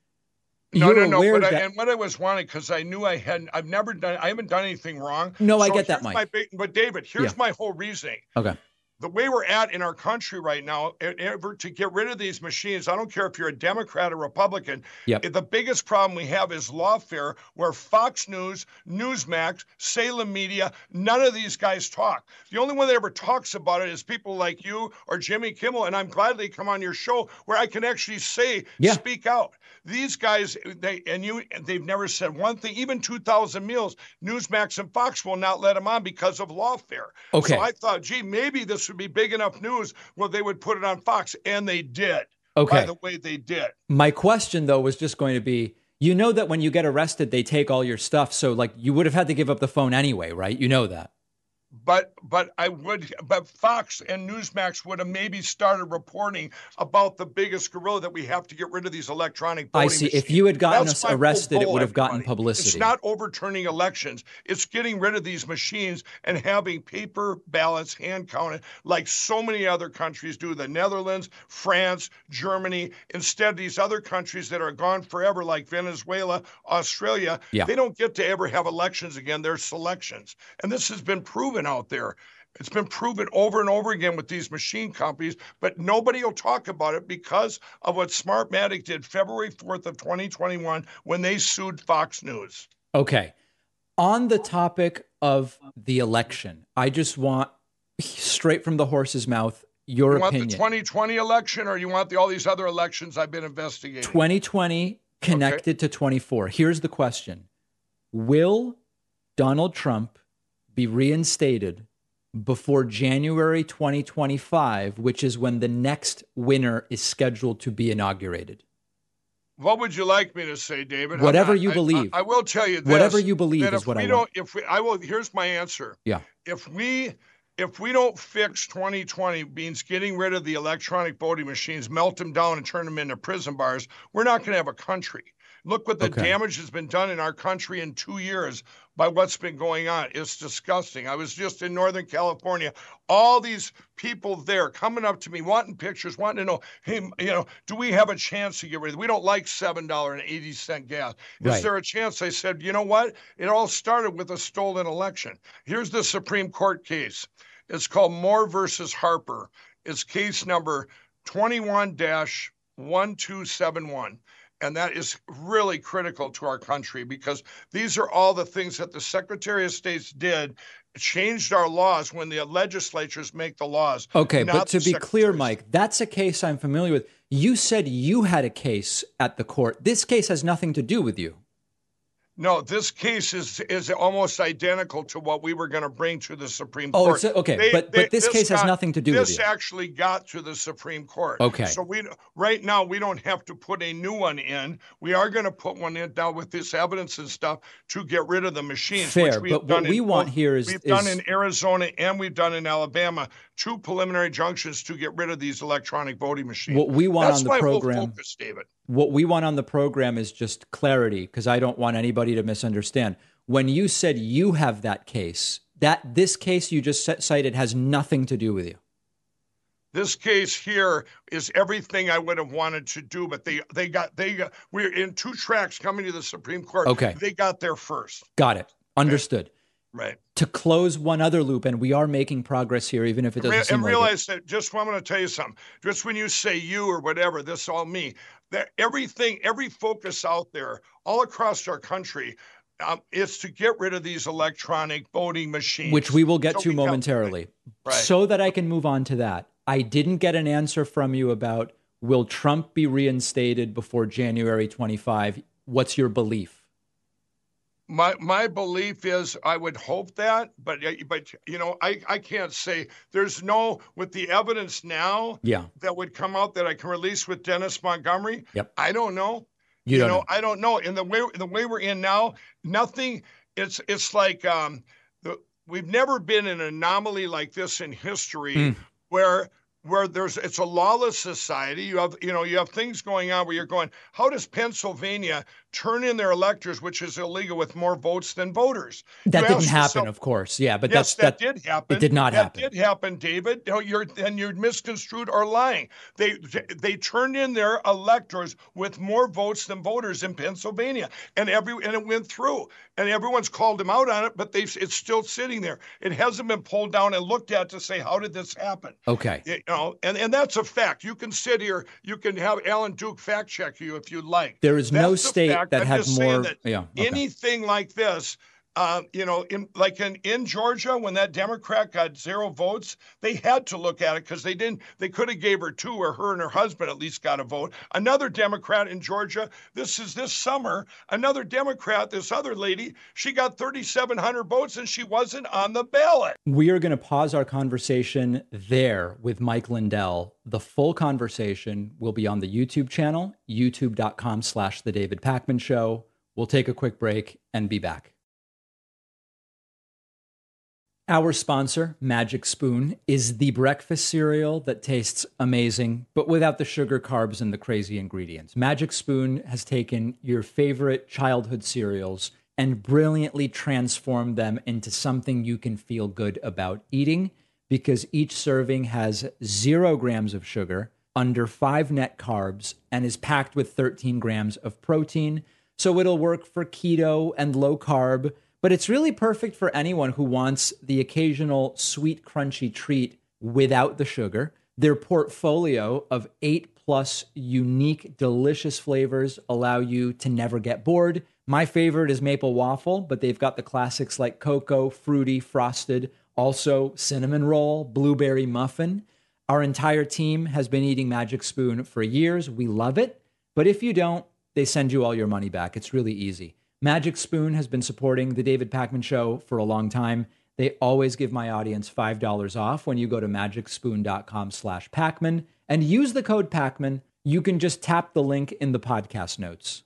No, You're no, no. aware But that- I, and what I was wanting, because I knew I hadn't, I've never done, I haven't done anything wrong. No, I So get that, here's Mike. my big- but David, here's Yeah. my whole reasoning. Okay. The way we're at in our country right now, in ever to get rid of these machines, I don't care if you're a Democrat or Republican. Yep. The biggest problem we have is lawfare, where Fox News, Newsmax, Salem Media, none of these guys talk. The only one that ever talks about it is people like you or Jimmy Kimmel, and I'm glad they come on your show where I can actually say, Yeah. speak out. These guys, they and you, they've never said one thing. Even two thousand Meals, Newsmax and Fox will not let them on because of lawfare. Okay. So I thought, gee, maybe this would be big enough news where they would put it on Fox, and they did. Okay. By the way, they did. My question, though, was just going to be, you know that when you get arrested, they take all your stuff. So, like, you would have had to give up the phone anyway, right? You know that. But but I would but Fox and Newsmax would have maybe started reporting about the biggest gorilla that we have to get rid of these electronic I voting see. machines. If you had gotten That's us my whole arrested, it goal, would have gotten everybody. publicity. It's not overturning elections. It's getting rid of these machines and having paper ballots hand counted like so many other countries do. The Netherlands, France, Germany. Instead, these other countries that are gone forever, like Venezuela, Australia, Yeah. they don't get to ever have elections again. They're selections. And this has been proven out there. It's been proven over and over again with these machine companies, but nobody will talk about it because of what Smartmatic did February fourth of twenty twenty-one when they sued Fox News. Okay. On the topic of the election, I just want straight from the horse's mouth your You want opinion. the twenty twenty election, or you want the, all these other elections I've been investigating? twenty twenty connected to twenty-four. Here's the question. Will Donald Trump be reinstated before January twenty twenty-five, which is when the next winner is scheduled to be inaugurated? What would you like me to say, David? I'm Whatever not- you I- believe. I, I will tell you this. Whatever you believe that is if what we I don't, want. If we, I will. Here's my answer. Yeah. If we if we don't fix twenty twenty, means getting rid of the electronic voting machines, melt them down and turn them into prison bars, we're not going to have a country. Look what the Okay. damage has been done in our country in two years by what's been going on. It's disgusting. I was just in Northern California. All these people there coming up to me, wanting pictures, wanting to know, hey, you know, do we have a chance to get rid of it? We don't like seven dollars and eighty cents gas. Is Right. there a chance? I said, you know what? It all started with a stolen election. Here's the Supreme Court case. It's called Moore versus Harper. It's case number twenty-one dash one two seven one. And that is really critical to our country because these are all the things that the Secretary of State did, changed our laws when the legislatures make the laws. Okay, not but to the be Secretary clear, of Mike, that's a case I'm familiar with. You said you had a case at the court. This case has nothing to do with you. No, this case is is almost identical to what we were going to bring to the Supreme Oh, Court. it's okay, but- but this case has nothing to do with This you. actually got to the Supreme Court. Okay. So we right now we don't have to put a new one in. We are going to put one in now with this evidence and stuff to get rid of the machines. Fair, which we've but what done we in want both- here is- we've done is- in Arizona and we've done in Alabama two preliminary junctions to get rid of these electronic voting machines. What we want That's on the my program- whole focus, David. What we want on the program is just clarity, because I don't want anybody to misunderstand. When you said you have that case, that this case you just cited has nothing to do with you. This case here is everything I would have wanted to do, but they they got they got we're in two tracks coming to the Supreme Court. Okay. They got there first. Got it. Understood. Right. To close one other loop, and we are making progress here, even if it doesn't Re- seem and like it. realize that just I'm going to tell you something. Just when you say you or whatever, this all me. That everything, every focus out there, all across our country, um, is to get rid of these electronic voting machines, Which we will get So to we have- momentarily. Right. So that I can move on to that, I didn't get an answer from you about, will Trump be reinstated before January twenty-fifth? What's your belief? My my belief is I would hope that, but but you know I, I can't say there's no with the evidence now Yeah. that would come out that I can release with Dennis Montgomery. Yep. I don't know. You don't know, know. I don't know. In the way the way we're in now, nothing. It's it's like um, the we've never been in an anomaly like this in history Mm. where where there's it's a lawless society. You have, you know, you have things going on where you're going, how does Pennsylvania turn in their electors, which is illegal, with more votes than voters? That you didn't happen, yourself, of course. Yeah, but yes, that's that, that did happen. It did not that happen. That did happen, David. You know, you're and you're misconstrued or lying. They they turned in their electors with more votes than voters in Pennsylvania, and every and it went through, and everyone's called them out on it, but they've it's still sitting there. It hasn't been pulled down and looked at to say, how did this happen? Okay. You know, and, and that's a fact. You can sit here, you can have Alan Duke fact check you if you'd like. There is that's no state fact. that I'm had just more. That yeah. Okay. Anything like this. Uh, you know, in like in, in Georgia, when that Democrat got zero votes, they had to look at it because they didn't. They could have gave her two, or her and her husband at least got a vote. Another Democrat in Georgia. This is this summer. Another Democrat, this other lady, she got thirty-seven hundred votes and she wasn't on the ballot. We are going to pause our conversation there with Mike Lindell. The full conversation will be on the YouTube channel, youtube dot com slash The David Pakman Show. We'll take a quick break and be back. Our sponsor, Magic Spoon, is the breakfast cereal that tastes amazing, but without the sugar, carbs, and the crazy ingredients. Magic Spoon has taken your favorite childhood cereals and brilliantly transformed them into something you can feel good about eating, because each serving has zero grams of sugar, under five net carbs, and is packed with thirteen grams of protein. So it'll work for keto and low carb, but it's really perfect for anyone who wants the occasional sweet, crunchy treat without the sugar. Their portfolio of eight plus unique, delicious flavors allow you to never get bored. My favorite is maple waffle, but they've got the classics like cocoa, fruity, frosted, also cinnamon roll, blueberry muffin. Our entire team has been eating Magic Spoon for years. We love it. But if you don't, they send you all your money back. It's really easy. Magic Spoon has been supporting the David Pakman Show for a long time. They always give my audience five dollars off when you go to magic spoon dot com slash Pakman and use the code Pakman. You can just tap the link in the podcast notes.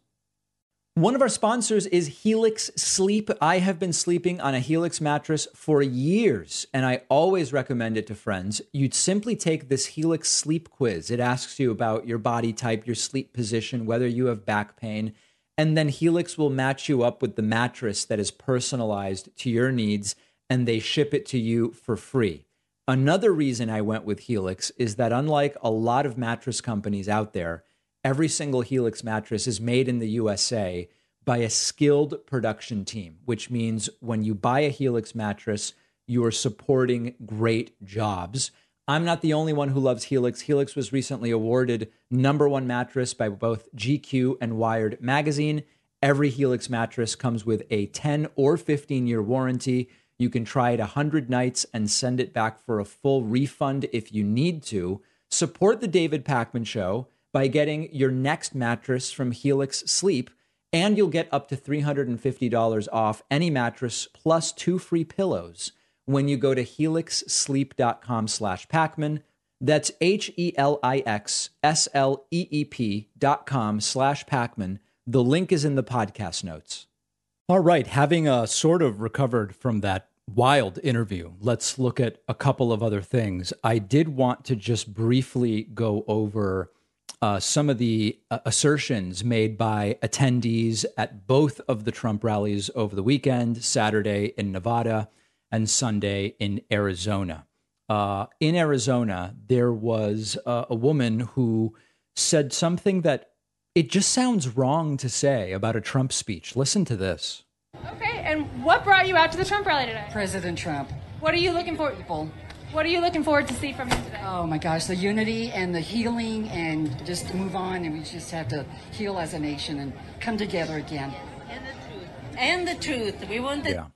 One of our sponsors is Helix Sleep. I have been sleeping on a Helix mattress for years, and I always recommend it to friends. You'd simply take this Helix Sleep quiz. It asks you about your body type, your sleep position, whether you have back pain, and then Helix will match you up with the mattress that is personalized to your needs, and they ship it to you for free. Another reason I went with Helix is that unlike a lot of mattress companies out there, every single Helix mattress is made in the U S A by a skilled production team, which means when you buy a Helix mattress, you are supporting great jobs. I'm not the only one who loves Helix. Helix was recently awarded number one mattress by both G Q and Wired magazine. Every Helix mattress comes with a ten or fifteen year warranty. You can try it one hundred nights and send it back for a full refund if you need to. Support the David Pakman Show by getting your next mattress from Helix Sleep, and you'll get up to three hundred fifty dollars off any mattress plus two free pillows when you go to helix sleep dot com slash Pakman. That's H E L I X S L E E P dot com slash Pakman. The link is in the podcast notes. All right, having uh, sort of recovered from that wild interview, let's look at a couple of other things. I did want to just briefly go over uh, some of the uh, assertions made by attendees at both of the Trump rallies over the weekend, Saturday in Nevada and Sunday in Arizona. Uh, in Arizona, there was uh, a woman who said something that it just sounds wrong to say about a Trump speech. Listen to this. Okay, and what brought you out to the Trump rally today? President Trump. What are you looking for? People. What are you looking forward to see from him today? Oh my gosh, the unity and the healing, and just move on, and we just have to heal as a nation and come together again. And the truth. And the truth. We want the yeah.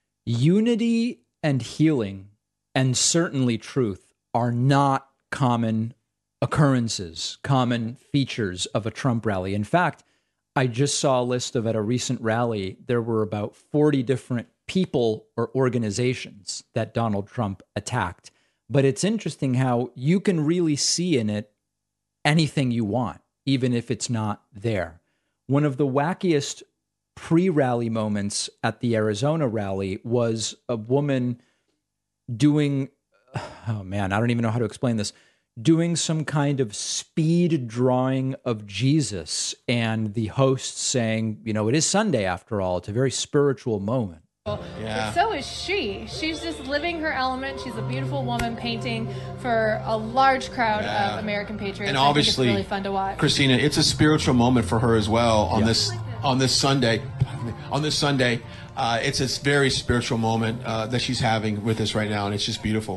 Unity and healing, and certainly truth, are not common occurrences, common features of a Trump rally. In fact, I just saw a list of at a recent rally, there were about forty different people or organizations that Donald Trump attacked. But it's interesting how you can really see in it anything you want, even if it's not there. One of the wackiest pre-rally moments at the Arizona rally was a woman doing, oh man, I don't even know how to explain this, doing some kind of speed drawing of Jesus, and the host saying, you know, it is Sunday after all. It's a very spiritual moment. Yeah. But so is she. She's just living her element. She's a beautiful woman painting for a large crowd yeah. of American patriots. And obviously, I think it's really fun to watch. Christina, it's a spiritual moment for her as well on yeah. this on this Sunday. On this Sunday, uh, it's a very spiritual moment uh, that she's having with us right now, and it's just beautiful.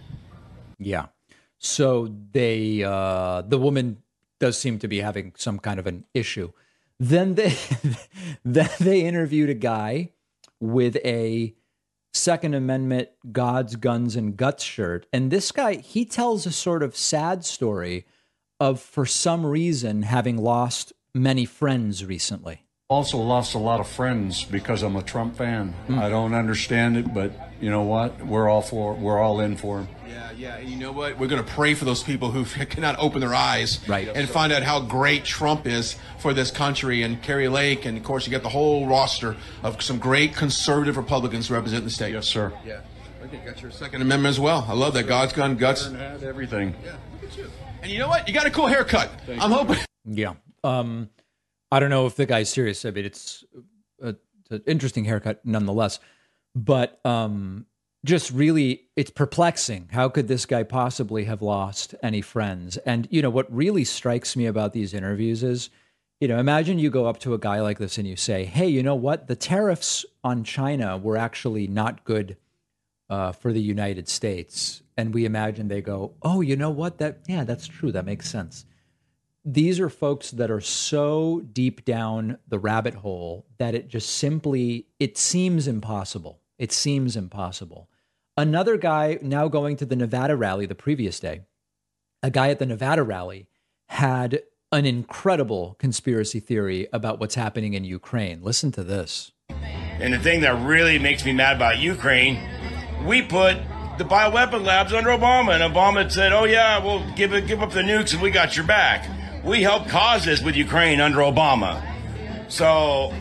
Yeah. So they, uh, the woman does seem to be having some kind of an issue. Then they, then they interviewed a guy with a Second Amendment God's Guns and Guts shirt. And this guy, he tells a sort of sad story of, for some reason, having lost many friends recently. Also lost a lot of friends because I'm a Trump fan. Mm. I don't understand it, but you know what? We're all for, we're all in for him. Yeah, yeah. And you know what? We're going to pray for those people who cannot open their eyes right. and find out how great Trump is for this country. And Carrie Lake, and of course, you got the whole roster of some great conservative Republicans representing the state. Yes, sir. Yeah. Okay, you got your Second Amendment as well. I love that. God's gun, guts. Everything. Yeah, look at you. And you know what? You got a cool haircut. Thank I'm you. hoping. Yeah. Um, I don't know if the guy's serious. I mean, it's, a, it's an interesting haircut nonetheless. But um, just really, it's perplexing. How could this guy possibly have lost any friends? And, you know, what really strikes me about these interviews is, you know, imagine you go up to a guy like this and you say, hey, you know what? The tariffs on China were actually not good uh, for the United States. And we imagine they go, oh, you know what? That, yeah, that's true. That makes sense. These are folks that are so deep down the rabbit hole that it just simply, it seems impossible. It seems impossible. Another guy now going to the Nevada rally the previous day, a guy at the Nevada rally had an incredible conspiracy theory about what's happening in Ukraine. Listen to this. And the thing that really makes me mad about Ukraine, we put the bioweapon labs under Obama, and Obama said, oh yeah, we'll give it, give up the nukes and we got your back. We helped cause this with Ukraine under Obama. So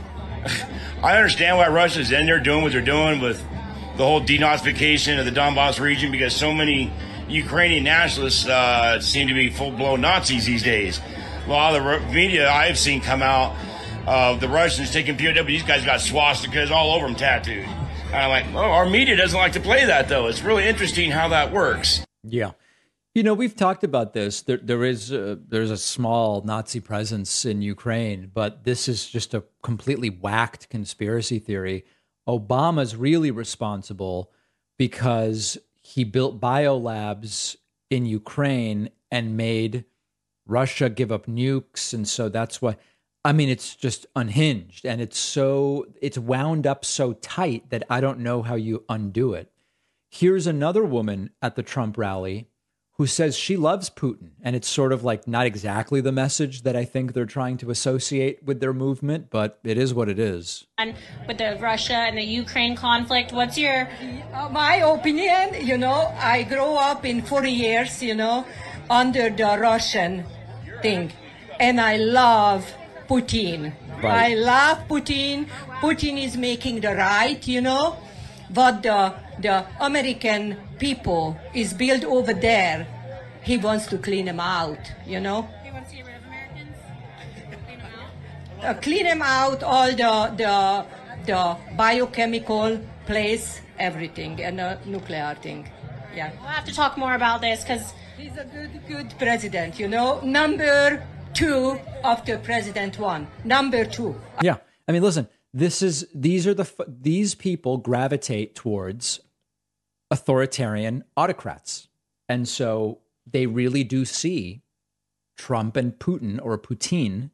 I understand why Russia's in there doing what they're doing with the whole denazification of the Donbass region, because so many Ukrainian nationalists uh, seem to be full-blown Nazis these days. A lot of the media I've seen come out of uh, the Russians taking P O W. These guys got swastikas all over them tattooed. And I'm like, oh, our media doesn't like to play that, though. It's really interesting how that works. Yeah. You know, we've talked about this. There, there is a, there's a small Nazi presence in Ukraine, but this is just a completely whacked conspiracy theory. Obama's really responsible because he built biolabs in Ukraine and made Russia give up nukes. And so that's why, I mean, it's just unhinged, and it's so, it's wound up so tight that I don't know how you undo it. Here's another woman at the Trump rally who says she loves Putin. And it's sort of like not exactly the message that I think they're trying to associate with their movement, but it is what it is. And with the Russia and the Ukraine conflict, what's your... Uh, my opinion, you know, I grew up in forty years, you know, under the Russian thing. And I love Putin. Right. I love Putin. Putin is making the right, you know, what the, the American people is built over there. He wants to clean them out, you know. He wants to get rid of Americans? Clean them out? Uh, clean them out, all the, the, the biochemical place, everything, and the nuclear thing. Yeah. We'll have to talk more about this because... He's a good, good president, you know. Number two after President one. Number two. Yeah. I mean, listen, this is, these are the, these people gravitate towards authoritarian autocrats. And so they really do see Trump and Putin, or Putin,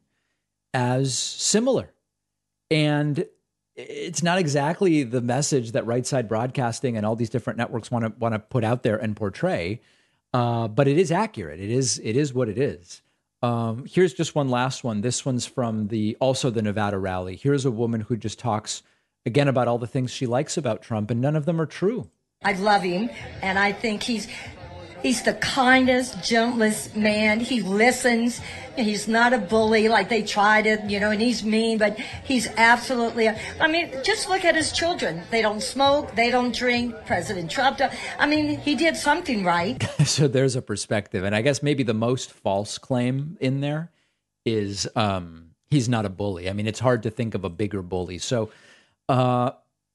as similar. And it's not exactly the message that Right Side Broadcasting and all these different networks want to want to put out there and portray. Uh, but it is accurate. It is it is what it is. Um, here's just one last one. This one's from the also the Nevada rally. Here's a woman who just talks again about all the things she likes about Trump, and none of them are true. I love him, and I think he's He's the kindest, gentlest man. He listens. He's not a bully like they try to, you know, and he's mean, but he's absolutely, I mean, just look at his children. They don't smoke. They don't drink. President Trump, does. I mean, he did something right. So there's a perspective. And I guess maybe the most false claim in there is um, he's not a bully. I mean, it's hard to think of a bigger bully. So uh,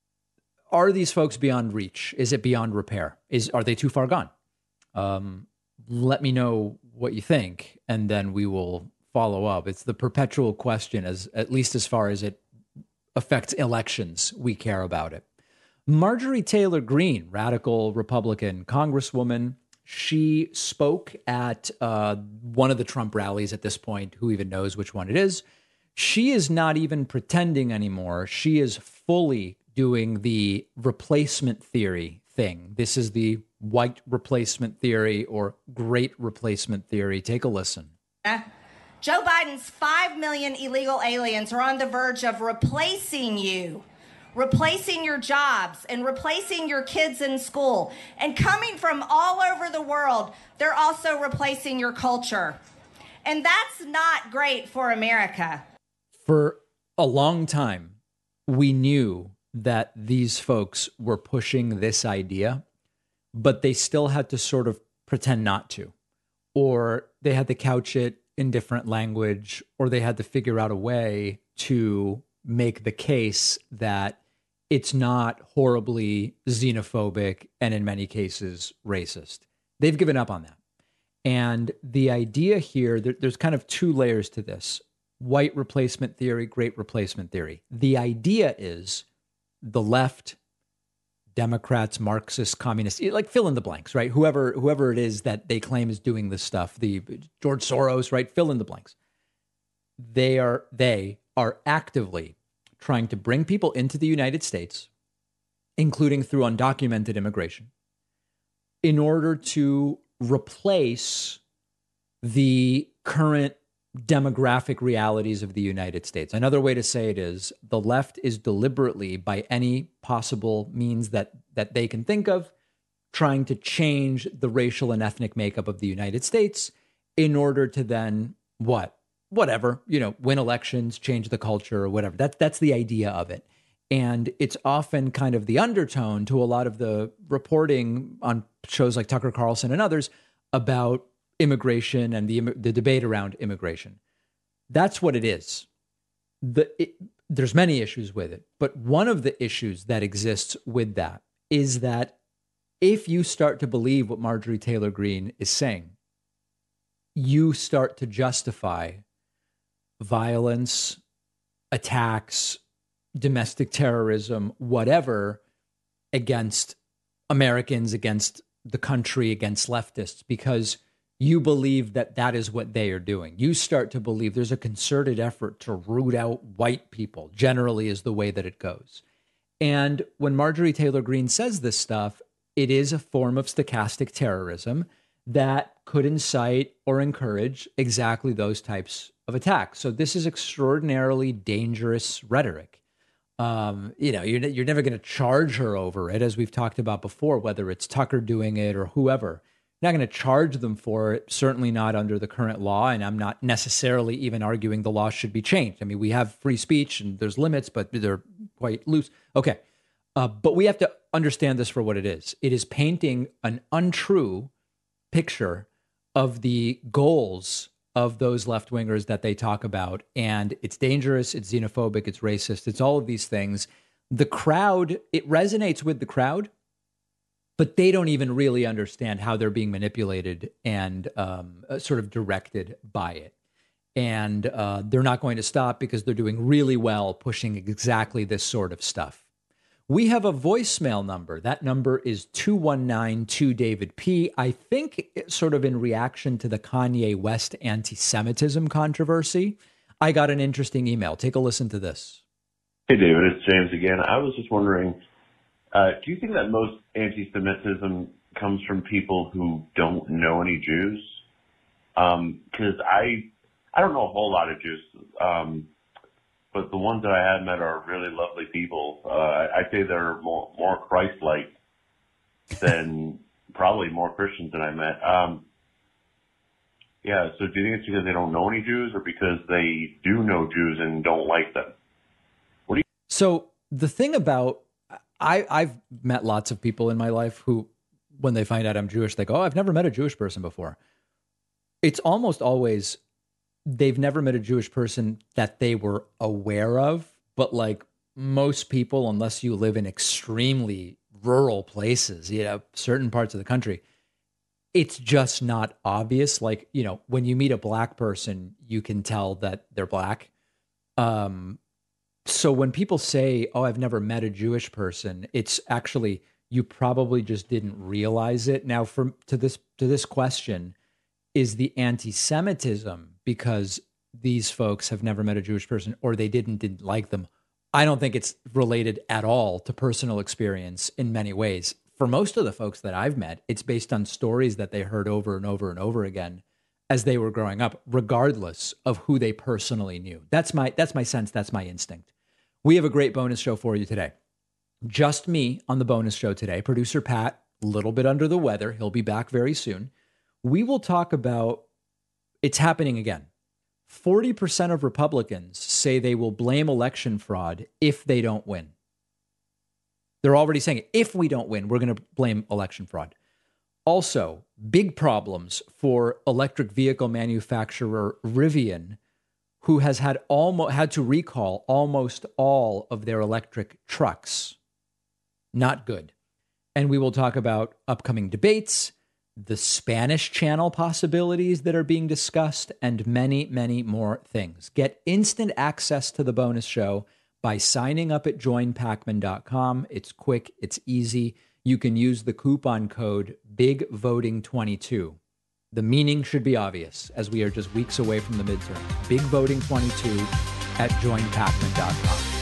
are these folks beyond reach? Is it beyond repair? Is Are they too far gone? Um, let me know what you think, and then we will follow up. It's the perpetual question, as at least as far as it affects elections, we care about it. Marjorie Taylor Greene, radical Republican congresswoman, she spoke at uh, one of the Trump rallies at this point. Who even knows which one it is? She is not even pretending anymore. She is fully doing the replacement theory thing. This is the white replacement theory or great replacement theory. Take a listen. Joe Biden's five million illegal aliens are on the verge of replacing you, replacing your jobs and replacing your kids in school. And coming from all over the world, they're also replacing your culture. And that's not great for America. For a long time, we knew that these folks were pushing this idea, but they still had to sort of pretend not to, or they had to couch it in different language, or they had to figure out a way to make the case that it's not horribly xenophobic and in many cases racist. They've given up on that. And the idea here, there, there's kind of two layers to this: white replacement theory, great replacement theory. The idea is the left, Democrats, Marxists, communists, like fill in the blanks, right? Whoever whoever it is that they claim is doing this stuff, the George Soros, right? Fill in the blanks. They are they are actively trying to bring people into the United States, including through undocumented immigration, in order to replace the current demographic realities of the United States. Another way to say it is the left is deliberately, by any possible means that that they can think of, trying to change the racial and ethnic makeup of the United States in order to then what? Whatever, you know, win elections, change the culture or whatever. That, that's the idea of it. And it's often kind of the undertone to a lot of the reporting on shows like Tucker Carlson and others about immigration and the the debate around immigration. That's what it is. The it, there's many issues with it, but one of the issues that exists with that is that if you start to believe what Marjorie Taylor Greene is saying, you start to justify violence, attacks, domestic terrorism, whatever, against Americans, against the country, against leftists, because you believe that that is what they are doing. You start to believe there's a concerted effort to root out white people, generally is the way that it goes. And when Marjorie Taylor Greene says this stuff, it is a form of stochastic terrorism that could incite or encourage exactly those types of attacks. So this is extraordinarily dangerous rhetoric. Um, you know, you're, you're never going to charge her over it, as we've talked about before, whether it's Tucker doing it or whoever. You're not going to charge them for it, certainly not under the current law, and I'm not necessarily even arguing the law should be changed. I mean, we have free speech and there's limits, but they're quite loose. Okay, uh, but we have to understand this for what it is. It is painting an untrue picture of the goals of those left-wingers that they talk about. And it's dangerous, it's xenophobic, it's racist, it's all of these things. The crowd, it resonates with the crowd, but they don't even really understand how they're being manipulated and um, sort of directed by it. And uh, they're not going to stop because they're doing really well pushing exactly this sort of stuff. We have a voicemail number. That number is two one nine two David P. I think it's sort of in reaction to the Kanye West anti-Semitism controversy. I got an interesting email. Take a listen to this. Hey, David, it's James again. I was just wondering, uh, do you think that most anti-Semitism comes from people who don't know any Jews? Um, 'cause I, I don't know a whole lot of Jews. Um, But the ones that I have met are really lovely people. Uh, I say they're more, more Christ-like than probably more Christians than I met. Um, yeah, so do you think it's because they don't know any Jews or because they do know Jews and don't like them? What do you? So the thing about, I, I've met lots of people in my life who, when they find out I'm Jewish, they go, oh, I've never met a Jewish person before. It's almost always, they've never met a Jewish person that they were aware of, but like most people, unless you live in extremely rural places, you know, certain parts of the country, it's just not obvious. Like, you know, when you meet a black person, you can tell that they're black. Um, so when people say, oh, I've never met a Jewish person, it's actually, you probably just didn't realize it. Now, for to this to this question, is the anti-Semitism because these folks have never met a Jewish person or they didn't didn't like them? I don't think it's related at all to personal experience in many ways. For most of the folks that I've met, it's based on stories that they heard over and over and over again as they were growing up, regardless of who they personally knew. That's my that's my sense. That's my instinct. We have a great bonus show for you today. Just me on the bonus show today. Producer Pat, a little bit under the weather. He'll be back very soon. We will talk about, it's happening again. forty percent of Republicans say they will blame election fraud if they don't win. They're already saying, if we don't win, we're going to blame election fraud. Also, big problems for electric vehicle manufacturer Rivian, who has had almost had to recall almost all of their electric trucks. Not good. And we will talk about upcoming debates, the Spanish channel possibilities that are being discussed, and many, many more things. Get instant access to the bonus show by signing up at join pacman dot com. It's quick, it's easy. You can use the coupon code big voting twenty-two. The meaning should be obvious as we are just weeks away from the midterm. big voting twenty-two at join pacman dot com.